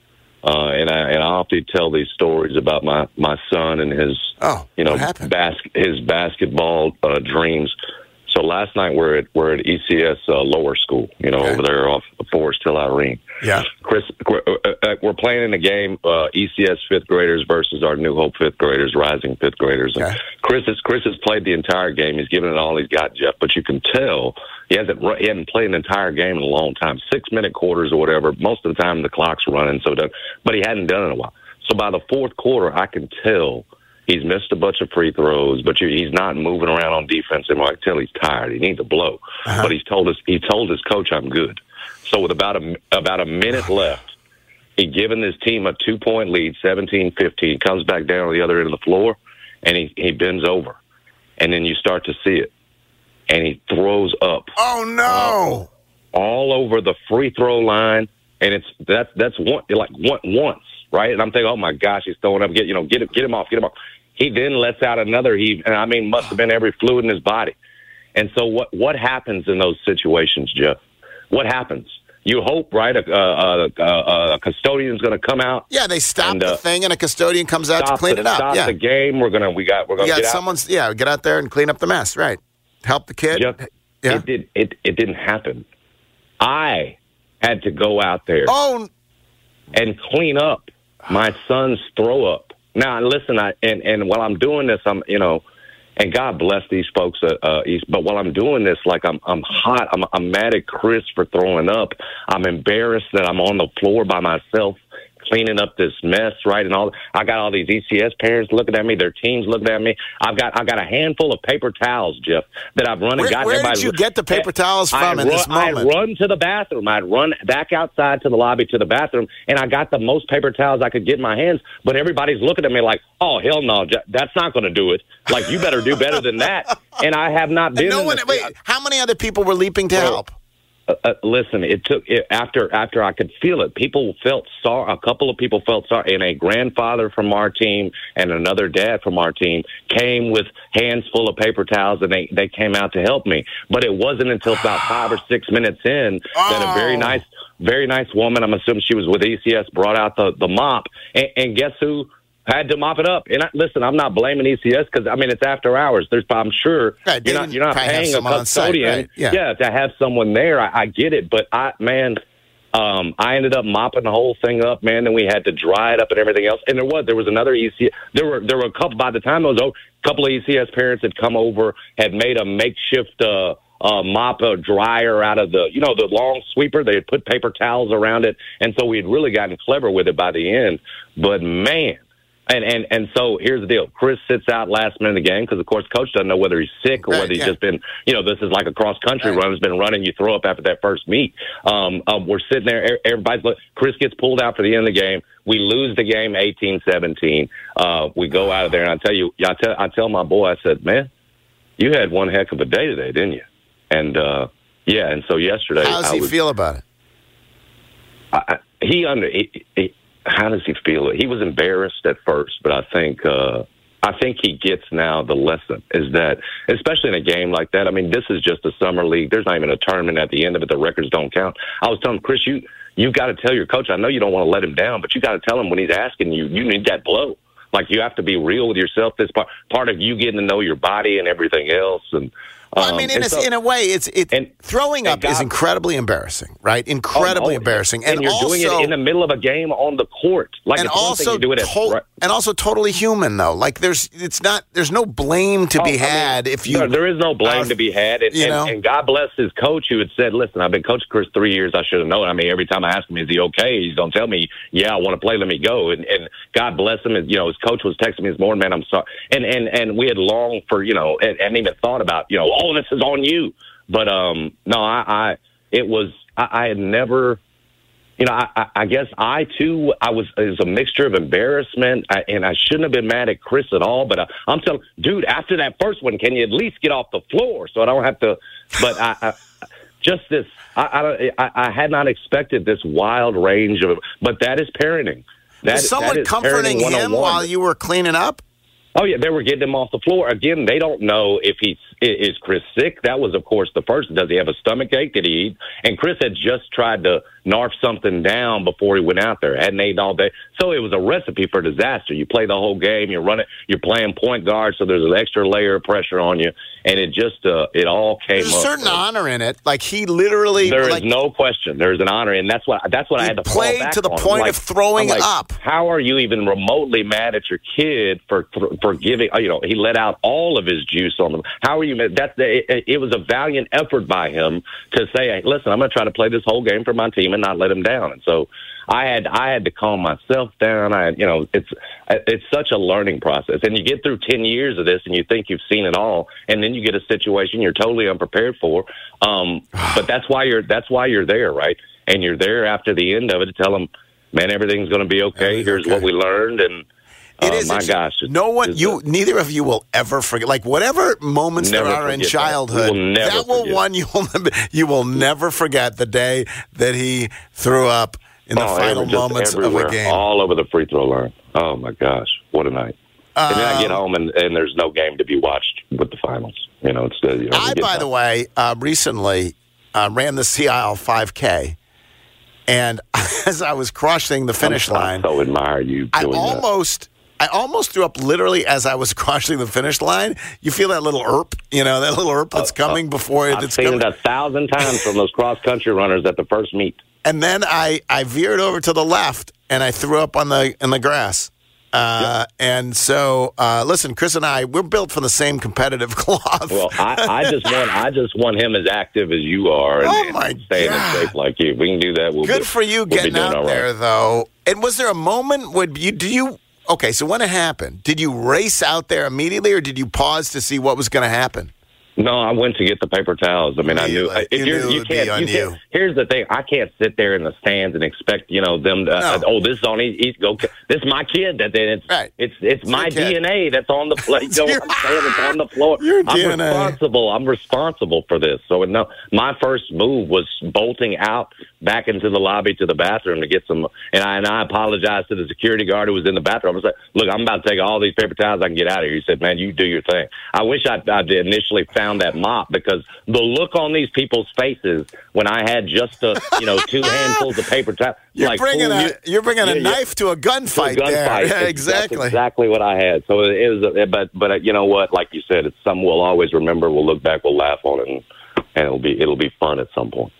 uh, and I and I often tell these stories about my, my son and his oh, you know bas- his basketball uh, dreams. So last night we're at we're at E C S uh, lower school, you know, okay. over there off Forest Hill, Irene. Yeah, Chris, we're playing in the game uh, E C S fifth graders versus our New Hope fifth graders, rising fifth graders. Okay. Chris has Chris has played the entire game. He's given it all he's got, Jeff. But you can tell he hasn't he hasn't played an entire game in a long time, six minute quarters or whatever. Most of the time the clock's running, so done, but he hadn't done it in a while. So by the fourth quarter, I can tell. He's missed a bunch of free throws, but you, he's not moving around on defense anymore. I can tell he's tired. He needs a blow. Uh-huh. But he's told us he told his coach, "I'm good." So with about a about a minute left, he given his team a two point lead, seventeen fifteen. Comes back down to the other end of the floor, and he he bends over, and then you start to see it, and he throws up. Oh no! Uh, all over the free throw line, and it's that's that's one like one once. Right, and I'm thinking, oh my gosh, he's throwing up. Get you know, get him, get him off, get him off. He then lets out another heave, and I mean, must have been every fluid in his body. And so, what what happens in those situations, Jeff? What happens? You hope, right? A, a, a, a custodian's going to come out. Yeah, they stop and, uh, the thing, and a custodian comes out to clean the, it up. Stop yeah. the game. We're gonna we got we're gonna you got get someone's out. yeah, get out there and clean up the mess. Right, help the kid. Jeff, yeah, it did. It it didn't happen. I had to go out there. Oh, and clean up my son's throw up. Now, listen, I, and, and while I'm doing this, I'm, you know, and God bless these folks at uh, East, but while I'm doing this, like I'm I'm hot, I'm, I'm mad at Chris for throwing up. I'm embarrassed that I'm on the floor by myself cleaning up this mess, right? And all I got all these E C S parents looking at me, their teams looking at me. I've got I got a handful of paper towels, Jeff, that I've run and where, gotten. Where did you get the paper towels from I'd in run, this moment? I'd run to the bathroom. I'd run back outside to the lobby to the bathroom, and I got the most paper towels I could get in my hands. But everybody's looking at me like, "Oh hell no, that's not going to do it. Like you better do better than that." And I have not been. No in one. the, Wait, how many other people were leaping to well, help? Uh, uh, listen, it took it, after after I could feel it. People felt sorry. A couple of people felt sorry, and a grandfather from our team and another dad from our team came with hands full of paper towels, and they they came out to help me. But it wasn't until about five or six minutes in oh. that a very nice, very nice woman, I'm assuming she was with E C S, brought out the the mop, and, and guess who? Had to mop it up. And I, listen, I'm not blaming E C S because, I mean, it's after hours. There's, I'm sure right, you're not, you're not paying a custodian right? yeah. yeah, to have someone there. I, I get it. But, I man, um, I ended up mopping the whole thing up, man. Then we had to dry it up and everything else. And there was there was another E C S. There were, there were a couple, by the time it was over, a couple of E C S parents had come over, had made a makeshift uh, uh, mop a dryer out of the, you know, the long sweeper. They had put paper towels around it. And so we had really gotten clever with it by the end. But, man. And, and and so here's the deal. Chris sits out last minute of the game because, of course, coach doesn't know whether he's sick or right, whether he's yeah. just been, you know, this is like a cross-country right. run. Has been running. You throw up after that first meet. Um, um, we're sitting there. Everybody's look. Chris gets pulled out for the end of the game. We lose the game eighteen seventeen. Uh, we go out of there, and I tell you, I tell, I tell my boy, I said, man, you had one heck of a day today, didn't you? And, uh, yeah, and so yesterday. How does I he was, feel about it? I, he under he, he, how does he feel? He was embarrassed at first, but I think uh, I think he gets now the lesson is that, especially in a game like that. I mean, this is just a summer league. There's not even a tournament at the end of it. The records don't count. I was telling Chris, you you got to tell your coach. I know you don't want to let him down, but you got to tell him when he's asking you. You need that blow. Like you have to be real with yourself. This part part of you getting to know your body and everything else. And Well, I mean, in a, so, in a way, it's it. And, throwing up God, is incredibly embarrassing, right? Incredibly oh, oh, embarrassing, and, and you're also, doing it in the middle of a game on the court. Like and it's one also, thing you do it at, to- right. and also totally human though. Like there's, it's not. There's no blame to oh, be I mean, had if you. No, there is no blame uh, to be had, and, you and, know? and God bless his coach who had said, "Listen, I've been coaching Chris three years. I should have known." I mean, every time I ask him, "Is he okay?" He's gonna tell me, "Yeah, I want to play. Let me go." And, and God bless him. And, you know, his coach was texting me this morning, "Man, I'm sorry." And and and we had longed for, you know, and, and even thought about, you know, "Oh, this is on you." But um, no, I, I it was I, I had never, you know, I, I guess I too I was it was a mixture of embarrassment, I, and I shouldn't have been mad at Chris at all. But I, I'm telling, dude, after that first one, can you at least get off the floor so I don't have to? But I, I just this, I, I I had not expected this wild range of, but that is parenting. That, Was someone that is comforting parenting him while you were cleaning up? Oh, yeah, they were getting him off the floor. Again, they don't know if he's, is Chris sick? That was, of course, the first. Does he have a stomach ache? Did he eat? And Chris had just tried to narf something down before he went out there. Hadn't eaten all day. So it was a recipe for disaster. You play the whole game. You're running. You're playing point guard, so there's an extra layer of pressure on you. And it just, uh, it all came There's a up. certain honor in it. Like he literally. There like, is no question. There's an honor, and that's what that's what I had to fall played back to the on. point I'm like, of throwing I'm like, up. How are you even remotely mad at your kid for for giving? You know, he let out all of his juice on them. How are you mad? That's it, it was a valiant effort by him to say, hey, "Listen, I'm going to try to play this whole game for my team and not let him down." And so I had I had to calm myself down. I had, you know, it's it's such a learning process, and you get through ten years of this, and you think you've seen it all, and then you get a situation you're totally unprepared for. Um, but that's why you're that's why you're there, right? And you're there after the end of it to tell them, "Man, everything's going to be okay. Here's okay. what we learned." And It uh, is. my gosh, no one, you, a, neither of you will ever forget. Like whatever moments there are in childhood, will that will forget. one you will you will never forget the day that he threw up in the oh, final moments everywhere, of a game, all over the free throw line. Oh my gosh, what a night! Um, and then I get home and, and there's no game to be watched with the finals. You know, it's uh, you know, I, by the way, uh, recently uh, ran the Sea Isle five K. And as I was crossing the finish I'm, line, I so admire you. I doing almost, that. I almost threw up literally as I was crossing the finish line. You feel that little erp, you know, that little erp that's uh, coming uh, before I've it's seen coming. it a thousand times from those cross country runners at the first meet. And then I, I veered over to the left and I threw up on the in the grass. Uh, yep. And so, uh, listen, Chris and I, we're built from the same competitive cloth. Well, I, I just want, I just want him as active as you are, and, oh my and staying God. in shape like you. If we can do that. We'll Good be, for you we'll getting out right. there, though. And was there a moment when you do you? Okay, so when it happened, did you race out there immediately, or did you pause to see what was going to happen? No, I went to get the paper towels. I mean, I knew. Like, if you you're, knew you it would can't. be on You you. can't. Here's the thing: I can't sit there in the stands and expect you know them to. No. Uh, oh, this is on. He's go. This is my kid. That it's right. It's it's, it's my D N A that's on the floor. You know what I'm saying? It's on the floor. Your I'm D N A. responsible. I'm responsible for this. So no, my first move was bolting out back into the lobby to the bathroom to get some. And I and I apologized to the security guard who was in the bathroom. I was like, "Look, I'm about to take all these paper towels. I can get out of here." He said, "Man, you do your thing." I wish I I initially found that mop because the look on these people's faces when I had just a you know two handfuls of paper towels. You're like, bringing a you, you're bringing a yeah, knife yeah. to a gunfight to a gun there. Fight. Yeah, That's, exactly. That's exactly what I had. So it was, a, but but uh, you know what? Like you said, it's something we'll always remember. We'll look back, we'll laugh on it, and, and it'll be it'll be fun at some point.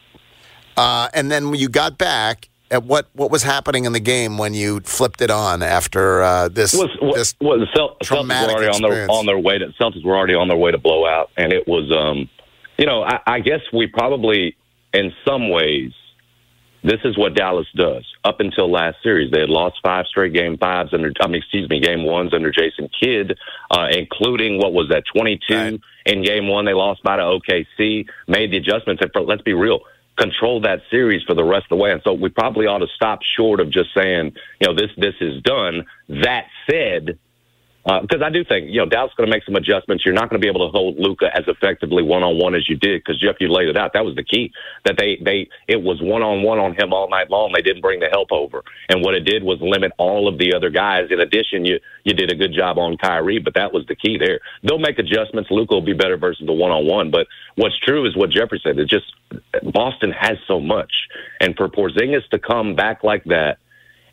Uh, and then when you got back, at what what was happening in the game when you flipped it on after uh, this? Was, was, this was the Celt- traumatic Celtics were already on their, on their way to Celtics were already on their way to blow out, and it was, um, you know, I, I guess we probably, in some ways, this is what Dallas does. Up until last series, they had lost five straight game fives under, I mean, excuse me, game ones under Jason Kidd, uh, including what was that twenty-two right. in game one. They lost by to O K C, made the adjustments. And let's be real. Control that series for the rest of the way. And so we probably ought to stop short of just saying, you know, this this is done. That said, because uh, I do think, you know, Dallas is going to make some adjustments. You're not going to be able to hold Luka as effectively one-on-one as you did because, Jeff, you laid it out. That was the key, that they, they it was one-on-one on him all night long. They didn't bring the help over. And what it did was limit all of the other guys. In addition, you, you did a good job on Kyrie, but that was the key there. They'll make adjustments. Luka will be better versus the one-on-one. But what's true is what Jeffrey said. It's just Boston has so much. And for Porzingis to come back like that,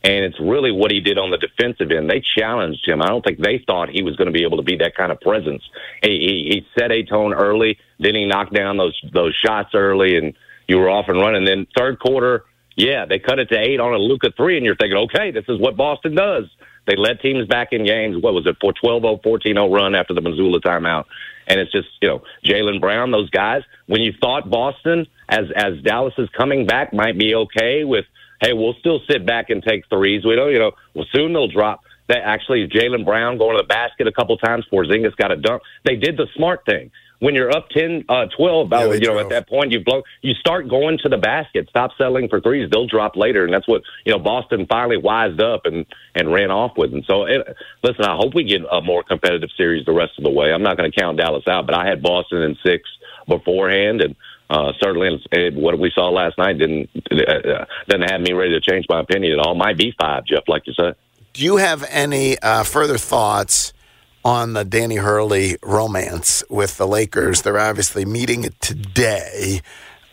And it's really what he did on the defensive end. They challenged him. I don't think they thought he was going to be able to be that kind of presence. He, he, he set a tone early, then he knocked down those those shots early, and you were off and running. Then third quarter, yeah, they cut it to eight on a Luka three, and you're thinking, okay, this is what Boston does. They let teams back in games. What was it, for twelve oh, fourteen oh run after the Missoula timeout. And it's just, you know, Jaylen Brown, those guys, when you thought Boston, as as Dallas is coming back, might be okay with, hey, we'll still sit back and take threes. We don't, you know, well, soon they'll drop. That actually, Jaylen Brown going to the basket a couple times before Porzingis got a dunk. They did the smart thing. When you're up ten, uh, twelve, yeah, you know, drove. At that point, you blow, you start going to the basket. Stop settling for threes. They'll drop later, and that's what, you know, Boston finally wised up and, and ran off with. And so, it, listen, I hope we get a more competitive series the rest of the way. I'm not going to count Dallas out, but I had Boston in six beforehand, and uh, certainly it, what we saw last night didn't uh, didn't have me ready to change my opinion at all. Might be five, Jeff, like you said. Do you have any uh, further thoughts on the Danny Hurley romance with the Lakers? They're obviously meeting it today.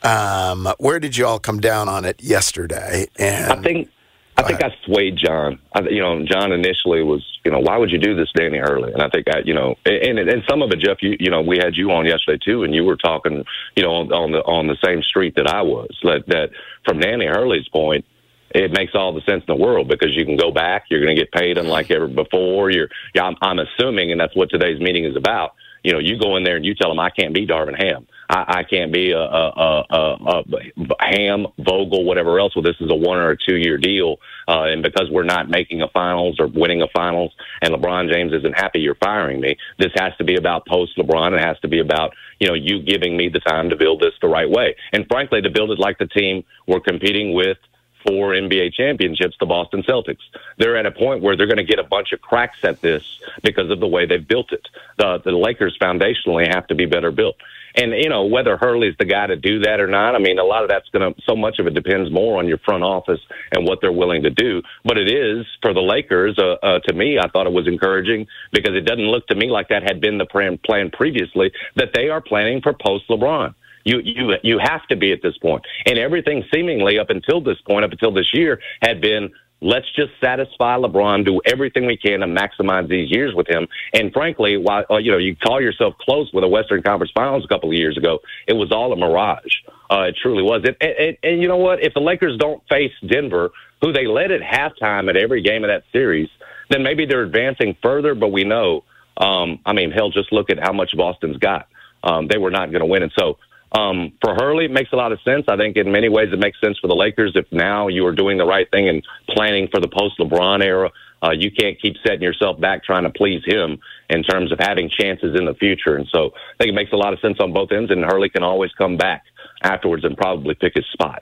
Um, where did you all come down on it yesterday? And I think I think I swayed John. I, you know, John initially was, you know, why would you do this, Danny Hurley? And I think I, you know, and and some of it, Jeff, you you know, we had you on yesterday too, and you were talking, you know, on, on the on the same street that I was. That, that from Danny Hurley's point, it makes all the sense in the world because you can go back. You're going to get paid unlike ever before. You're, yeah, I'm, I'm assuming, and that's what today's meeting is about. You know, you go in there and you tell them, I can't be Darvin Ham. I, I can't be a, a, a, a, a Ham, Vogel, whatever else. Well, this is a one or a two year deal. Uh, and because we're not making a finals or winning a finals and LeBron James isn't happy you're firing me, this has to be about post LeBron. It has to be about, you know, you giving me the time to build this the right way. And frankly, to build it like the team we're competing with for N B A championships, the Boston Celtics. They're at a point where they're going to get a bunch of cracks at this because of the way they've built it. The, the Lakers foundationally have to be better built. And, you know, whether Hurley's the guy to do that or not, I mean, a lot of that's going to, so much of it depends more on your front office and what they're willing to do. But it is, for the Lakers, uh, uh, to me, I thought it was encouraging because it doesn't look to me like that had been the plan, plan previously, that they are planning for post-LeBron. You you you have to be at this point. And everything seemingly up until this point, up until this year, had been, let's just satisfy LeBron, do everything we can to maximize these years with him. And frankly, while uh, you know, you call yourself close with a Western Conference Finals a couple of years ago, it was all a mirage. Uh, it truly was. It, and, and, and you know what? If the Lakers don't face Denver, who they led at halftime at every game of that series, then maybe they're advancing further. But we know, um, I mean, hell, just look at how much Boston's got. Um, they were not going to win. And so, Um, for Hurley, it makes a lot of sense. I think in many ways it makes sense for the Lakers if now you are doing the right thing and planning for the post-LeBron era. Uh, you can't keep setting yourself back trying to please him in terms of having chances in the future. And so I think it makes a lot of sense on both ends, and Hurley can always come back afterwards and probably pick his spot.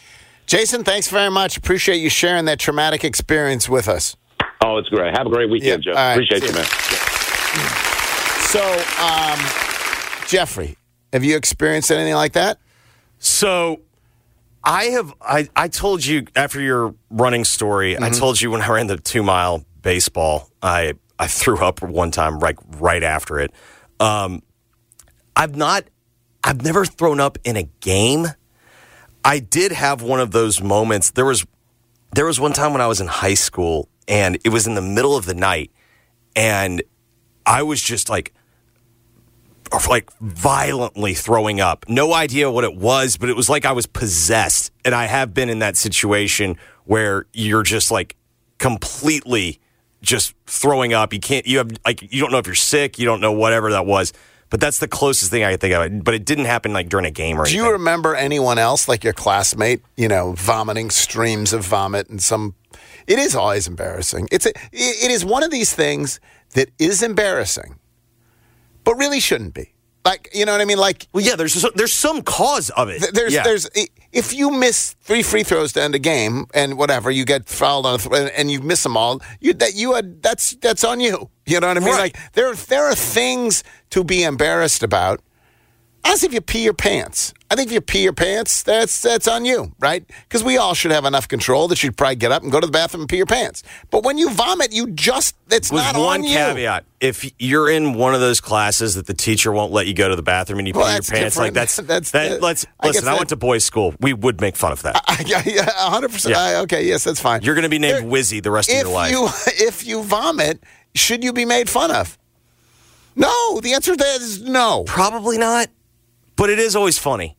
Jason, thanks very much. Appreciate you sharing that traumatic experience with us. Oh, it's great. Have a great weekend, yeah, Jeff. Right, Appreciate you, man. So, um, Jeffrey, have you experienced anything like that? So I have, I, I told you after your running story, mm-hmm. I told you when I ran the two mile baseball, I, I threw up one time right, right after it. Um, I've not, I've never thrown up in a game. I did have one of those moments. There was, there was one time when I was in high school and it was in the middle of the night and I was just like, or like violently throwing up. No idea what it was, but it was like I was possessed. And I have been in that situation where you're just like completely just throwing up. You can't, you have like, you don't know if you're sick. You don't know whatever that was. But that's the closest thing I can think of. But it didn't happen like during a game or anything. Do you remember anyone else, like your classmate, you know, vomiting streams of vomit and some, it is always embarrassing. It's a, it is one of these things that is embarrassing, but really shouldn't be. Like, you know what I mean? Like, well, yeah, there's there's some cause of it. There's yeah. there's if you miss three free throws to end a game and whatever, you get fouled on a th- and you miss them all. You that you had that's that's on you. You know what I mean? Right. Like there there are things to be embarrassed about, honestly, if you pee your pants, I think if you pee your pants, that's that's on you, right? Because we all should have enough control that you'd probably get up and go to the bathroom and pee your pants. But when you vomit, you just, it's With not one on you. caveat. If you're in one of those classes that the teacher won't let you go to the bathroom and you Well, pee your that's pants, like different. that's, That's- that, that- let's, I listen, guess I that- went to boys' school. We would make fun of that. Yeah, yeah, one hundred percent. Yeah. Uh, okay, yes, that's fine. You're going to be named Wizzy the rest of If your life. you if you vomit, should you be made fun of? No. The answer to that is no. Probably not. But it is always funny.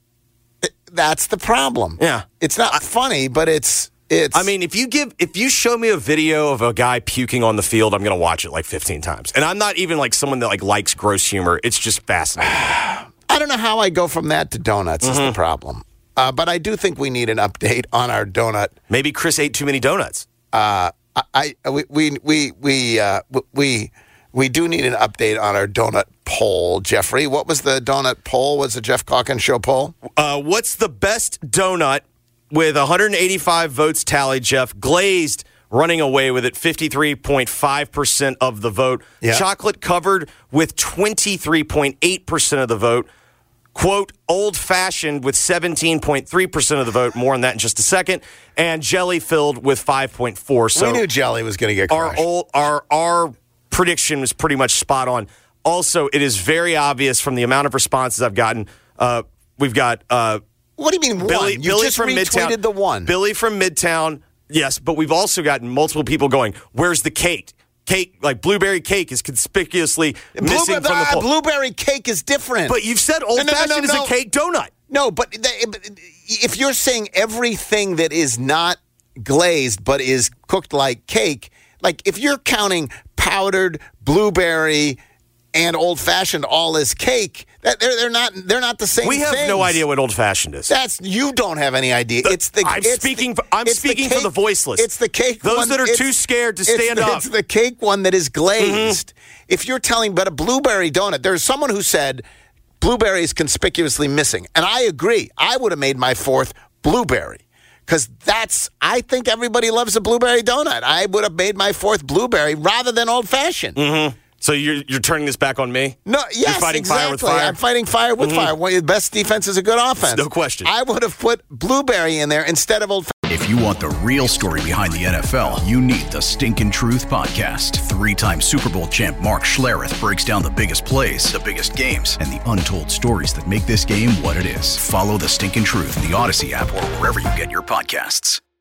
That's the problem. Yeah. It's not funny, but it's it's. I mean, if you give, if you show me a video of a guy puking on the field, I'm going to watch it like fifteen times. And I'm not even like someone that like likes gross humor. It's just fascinating. I don't know how I go from that to donuts Mm-hmm. is the problem. Uh, but I do think we need an update on our donut. Maybe Chris ate too many donuts. Uh, I, I we we we we, uh, we we do need an update on our donut poll, Jeffrey. What was the donut poll? Was the Jeff Calkins Show poll? Uh, what's the best donut with one hundred eighty-five votes tallied, Jeff? Glazed running away with it, fifty-three point five percent of the vote. Yeah. Chocolate covered with twenty-three point eight percent of the vote. Quote, old-fashioned with seventeen point three percent of the vote. More on that in just a second. And jelly-filled with five point four. So we knew jelly was going to get crushed. Our, old, our, our prediction was pretty much spot on. Also, it is very obvious from the amount of responses I've gotten. Uh, we've got... Uh, what do you mean Billy, one? You Billy just from retweeted Midtown. the one. Billy from Midtown, yes, but we've also gotten multiple people going, where's the cake? Cake, like blueberry cake is conspicuously missing Blueberry, from the poll. blueberry cake is different. But you've said No, no, no, old-fashioned no, no. is a cake donut. No, but the, if you're saying everything that is not glazed but is cooked like cake, like if you're counting powdered blueberry and old-fashioned all as cake, that they're they're not they're not the same. We have things. no idea what old-fashioned is. That's you don't have any idea. It's the I'm it's speaking. The, For, I'm it's the speaking cake, for the voiceless. It's the cake. Those one, that are it's- too scared to it's stand the, up. It's the cake one that is glazed. Mm-hmm. If you're telling, but a blueberry donut, there's someone who said blueberry is conspicuously missing, and I agree. I would have made my fourth blueberry. Because that's, I think everybody loves a blueberry donut. I would have made my fourth blueberry rather than old-fashioned. Mm-hmm. So you're you're turning this back on me? No, yes, You're fighting exactly. fire with fire? I'm fighting fire with Mhm. fire. Well, the best defense is a good offense. No question. I would have put blueberry in there instead of old. If you want the real story behind the N F L, you need the Stinkin' Truth Podcast. Three-time Super Bowl champ Mark Schlereth breaks down the biggest plays, the biggest games, and the untold stories that make this game what it is. Follow the Stinkin' Truth, the Odyssey app, or wherever you get your podcasts.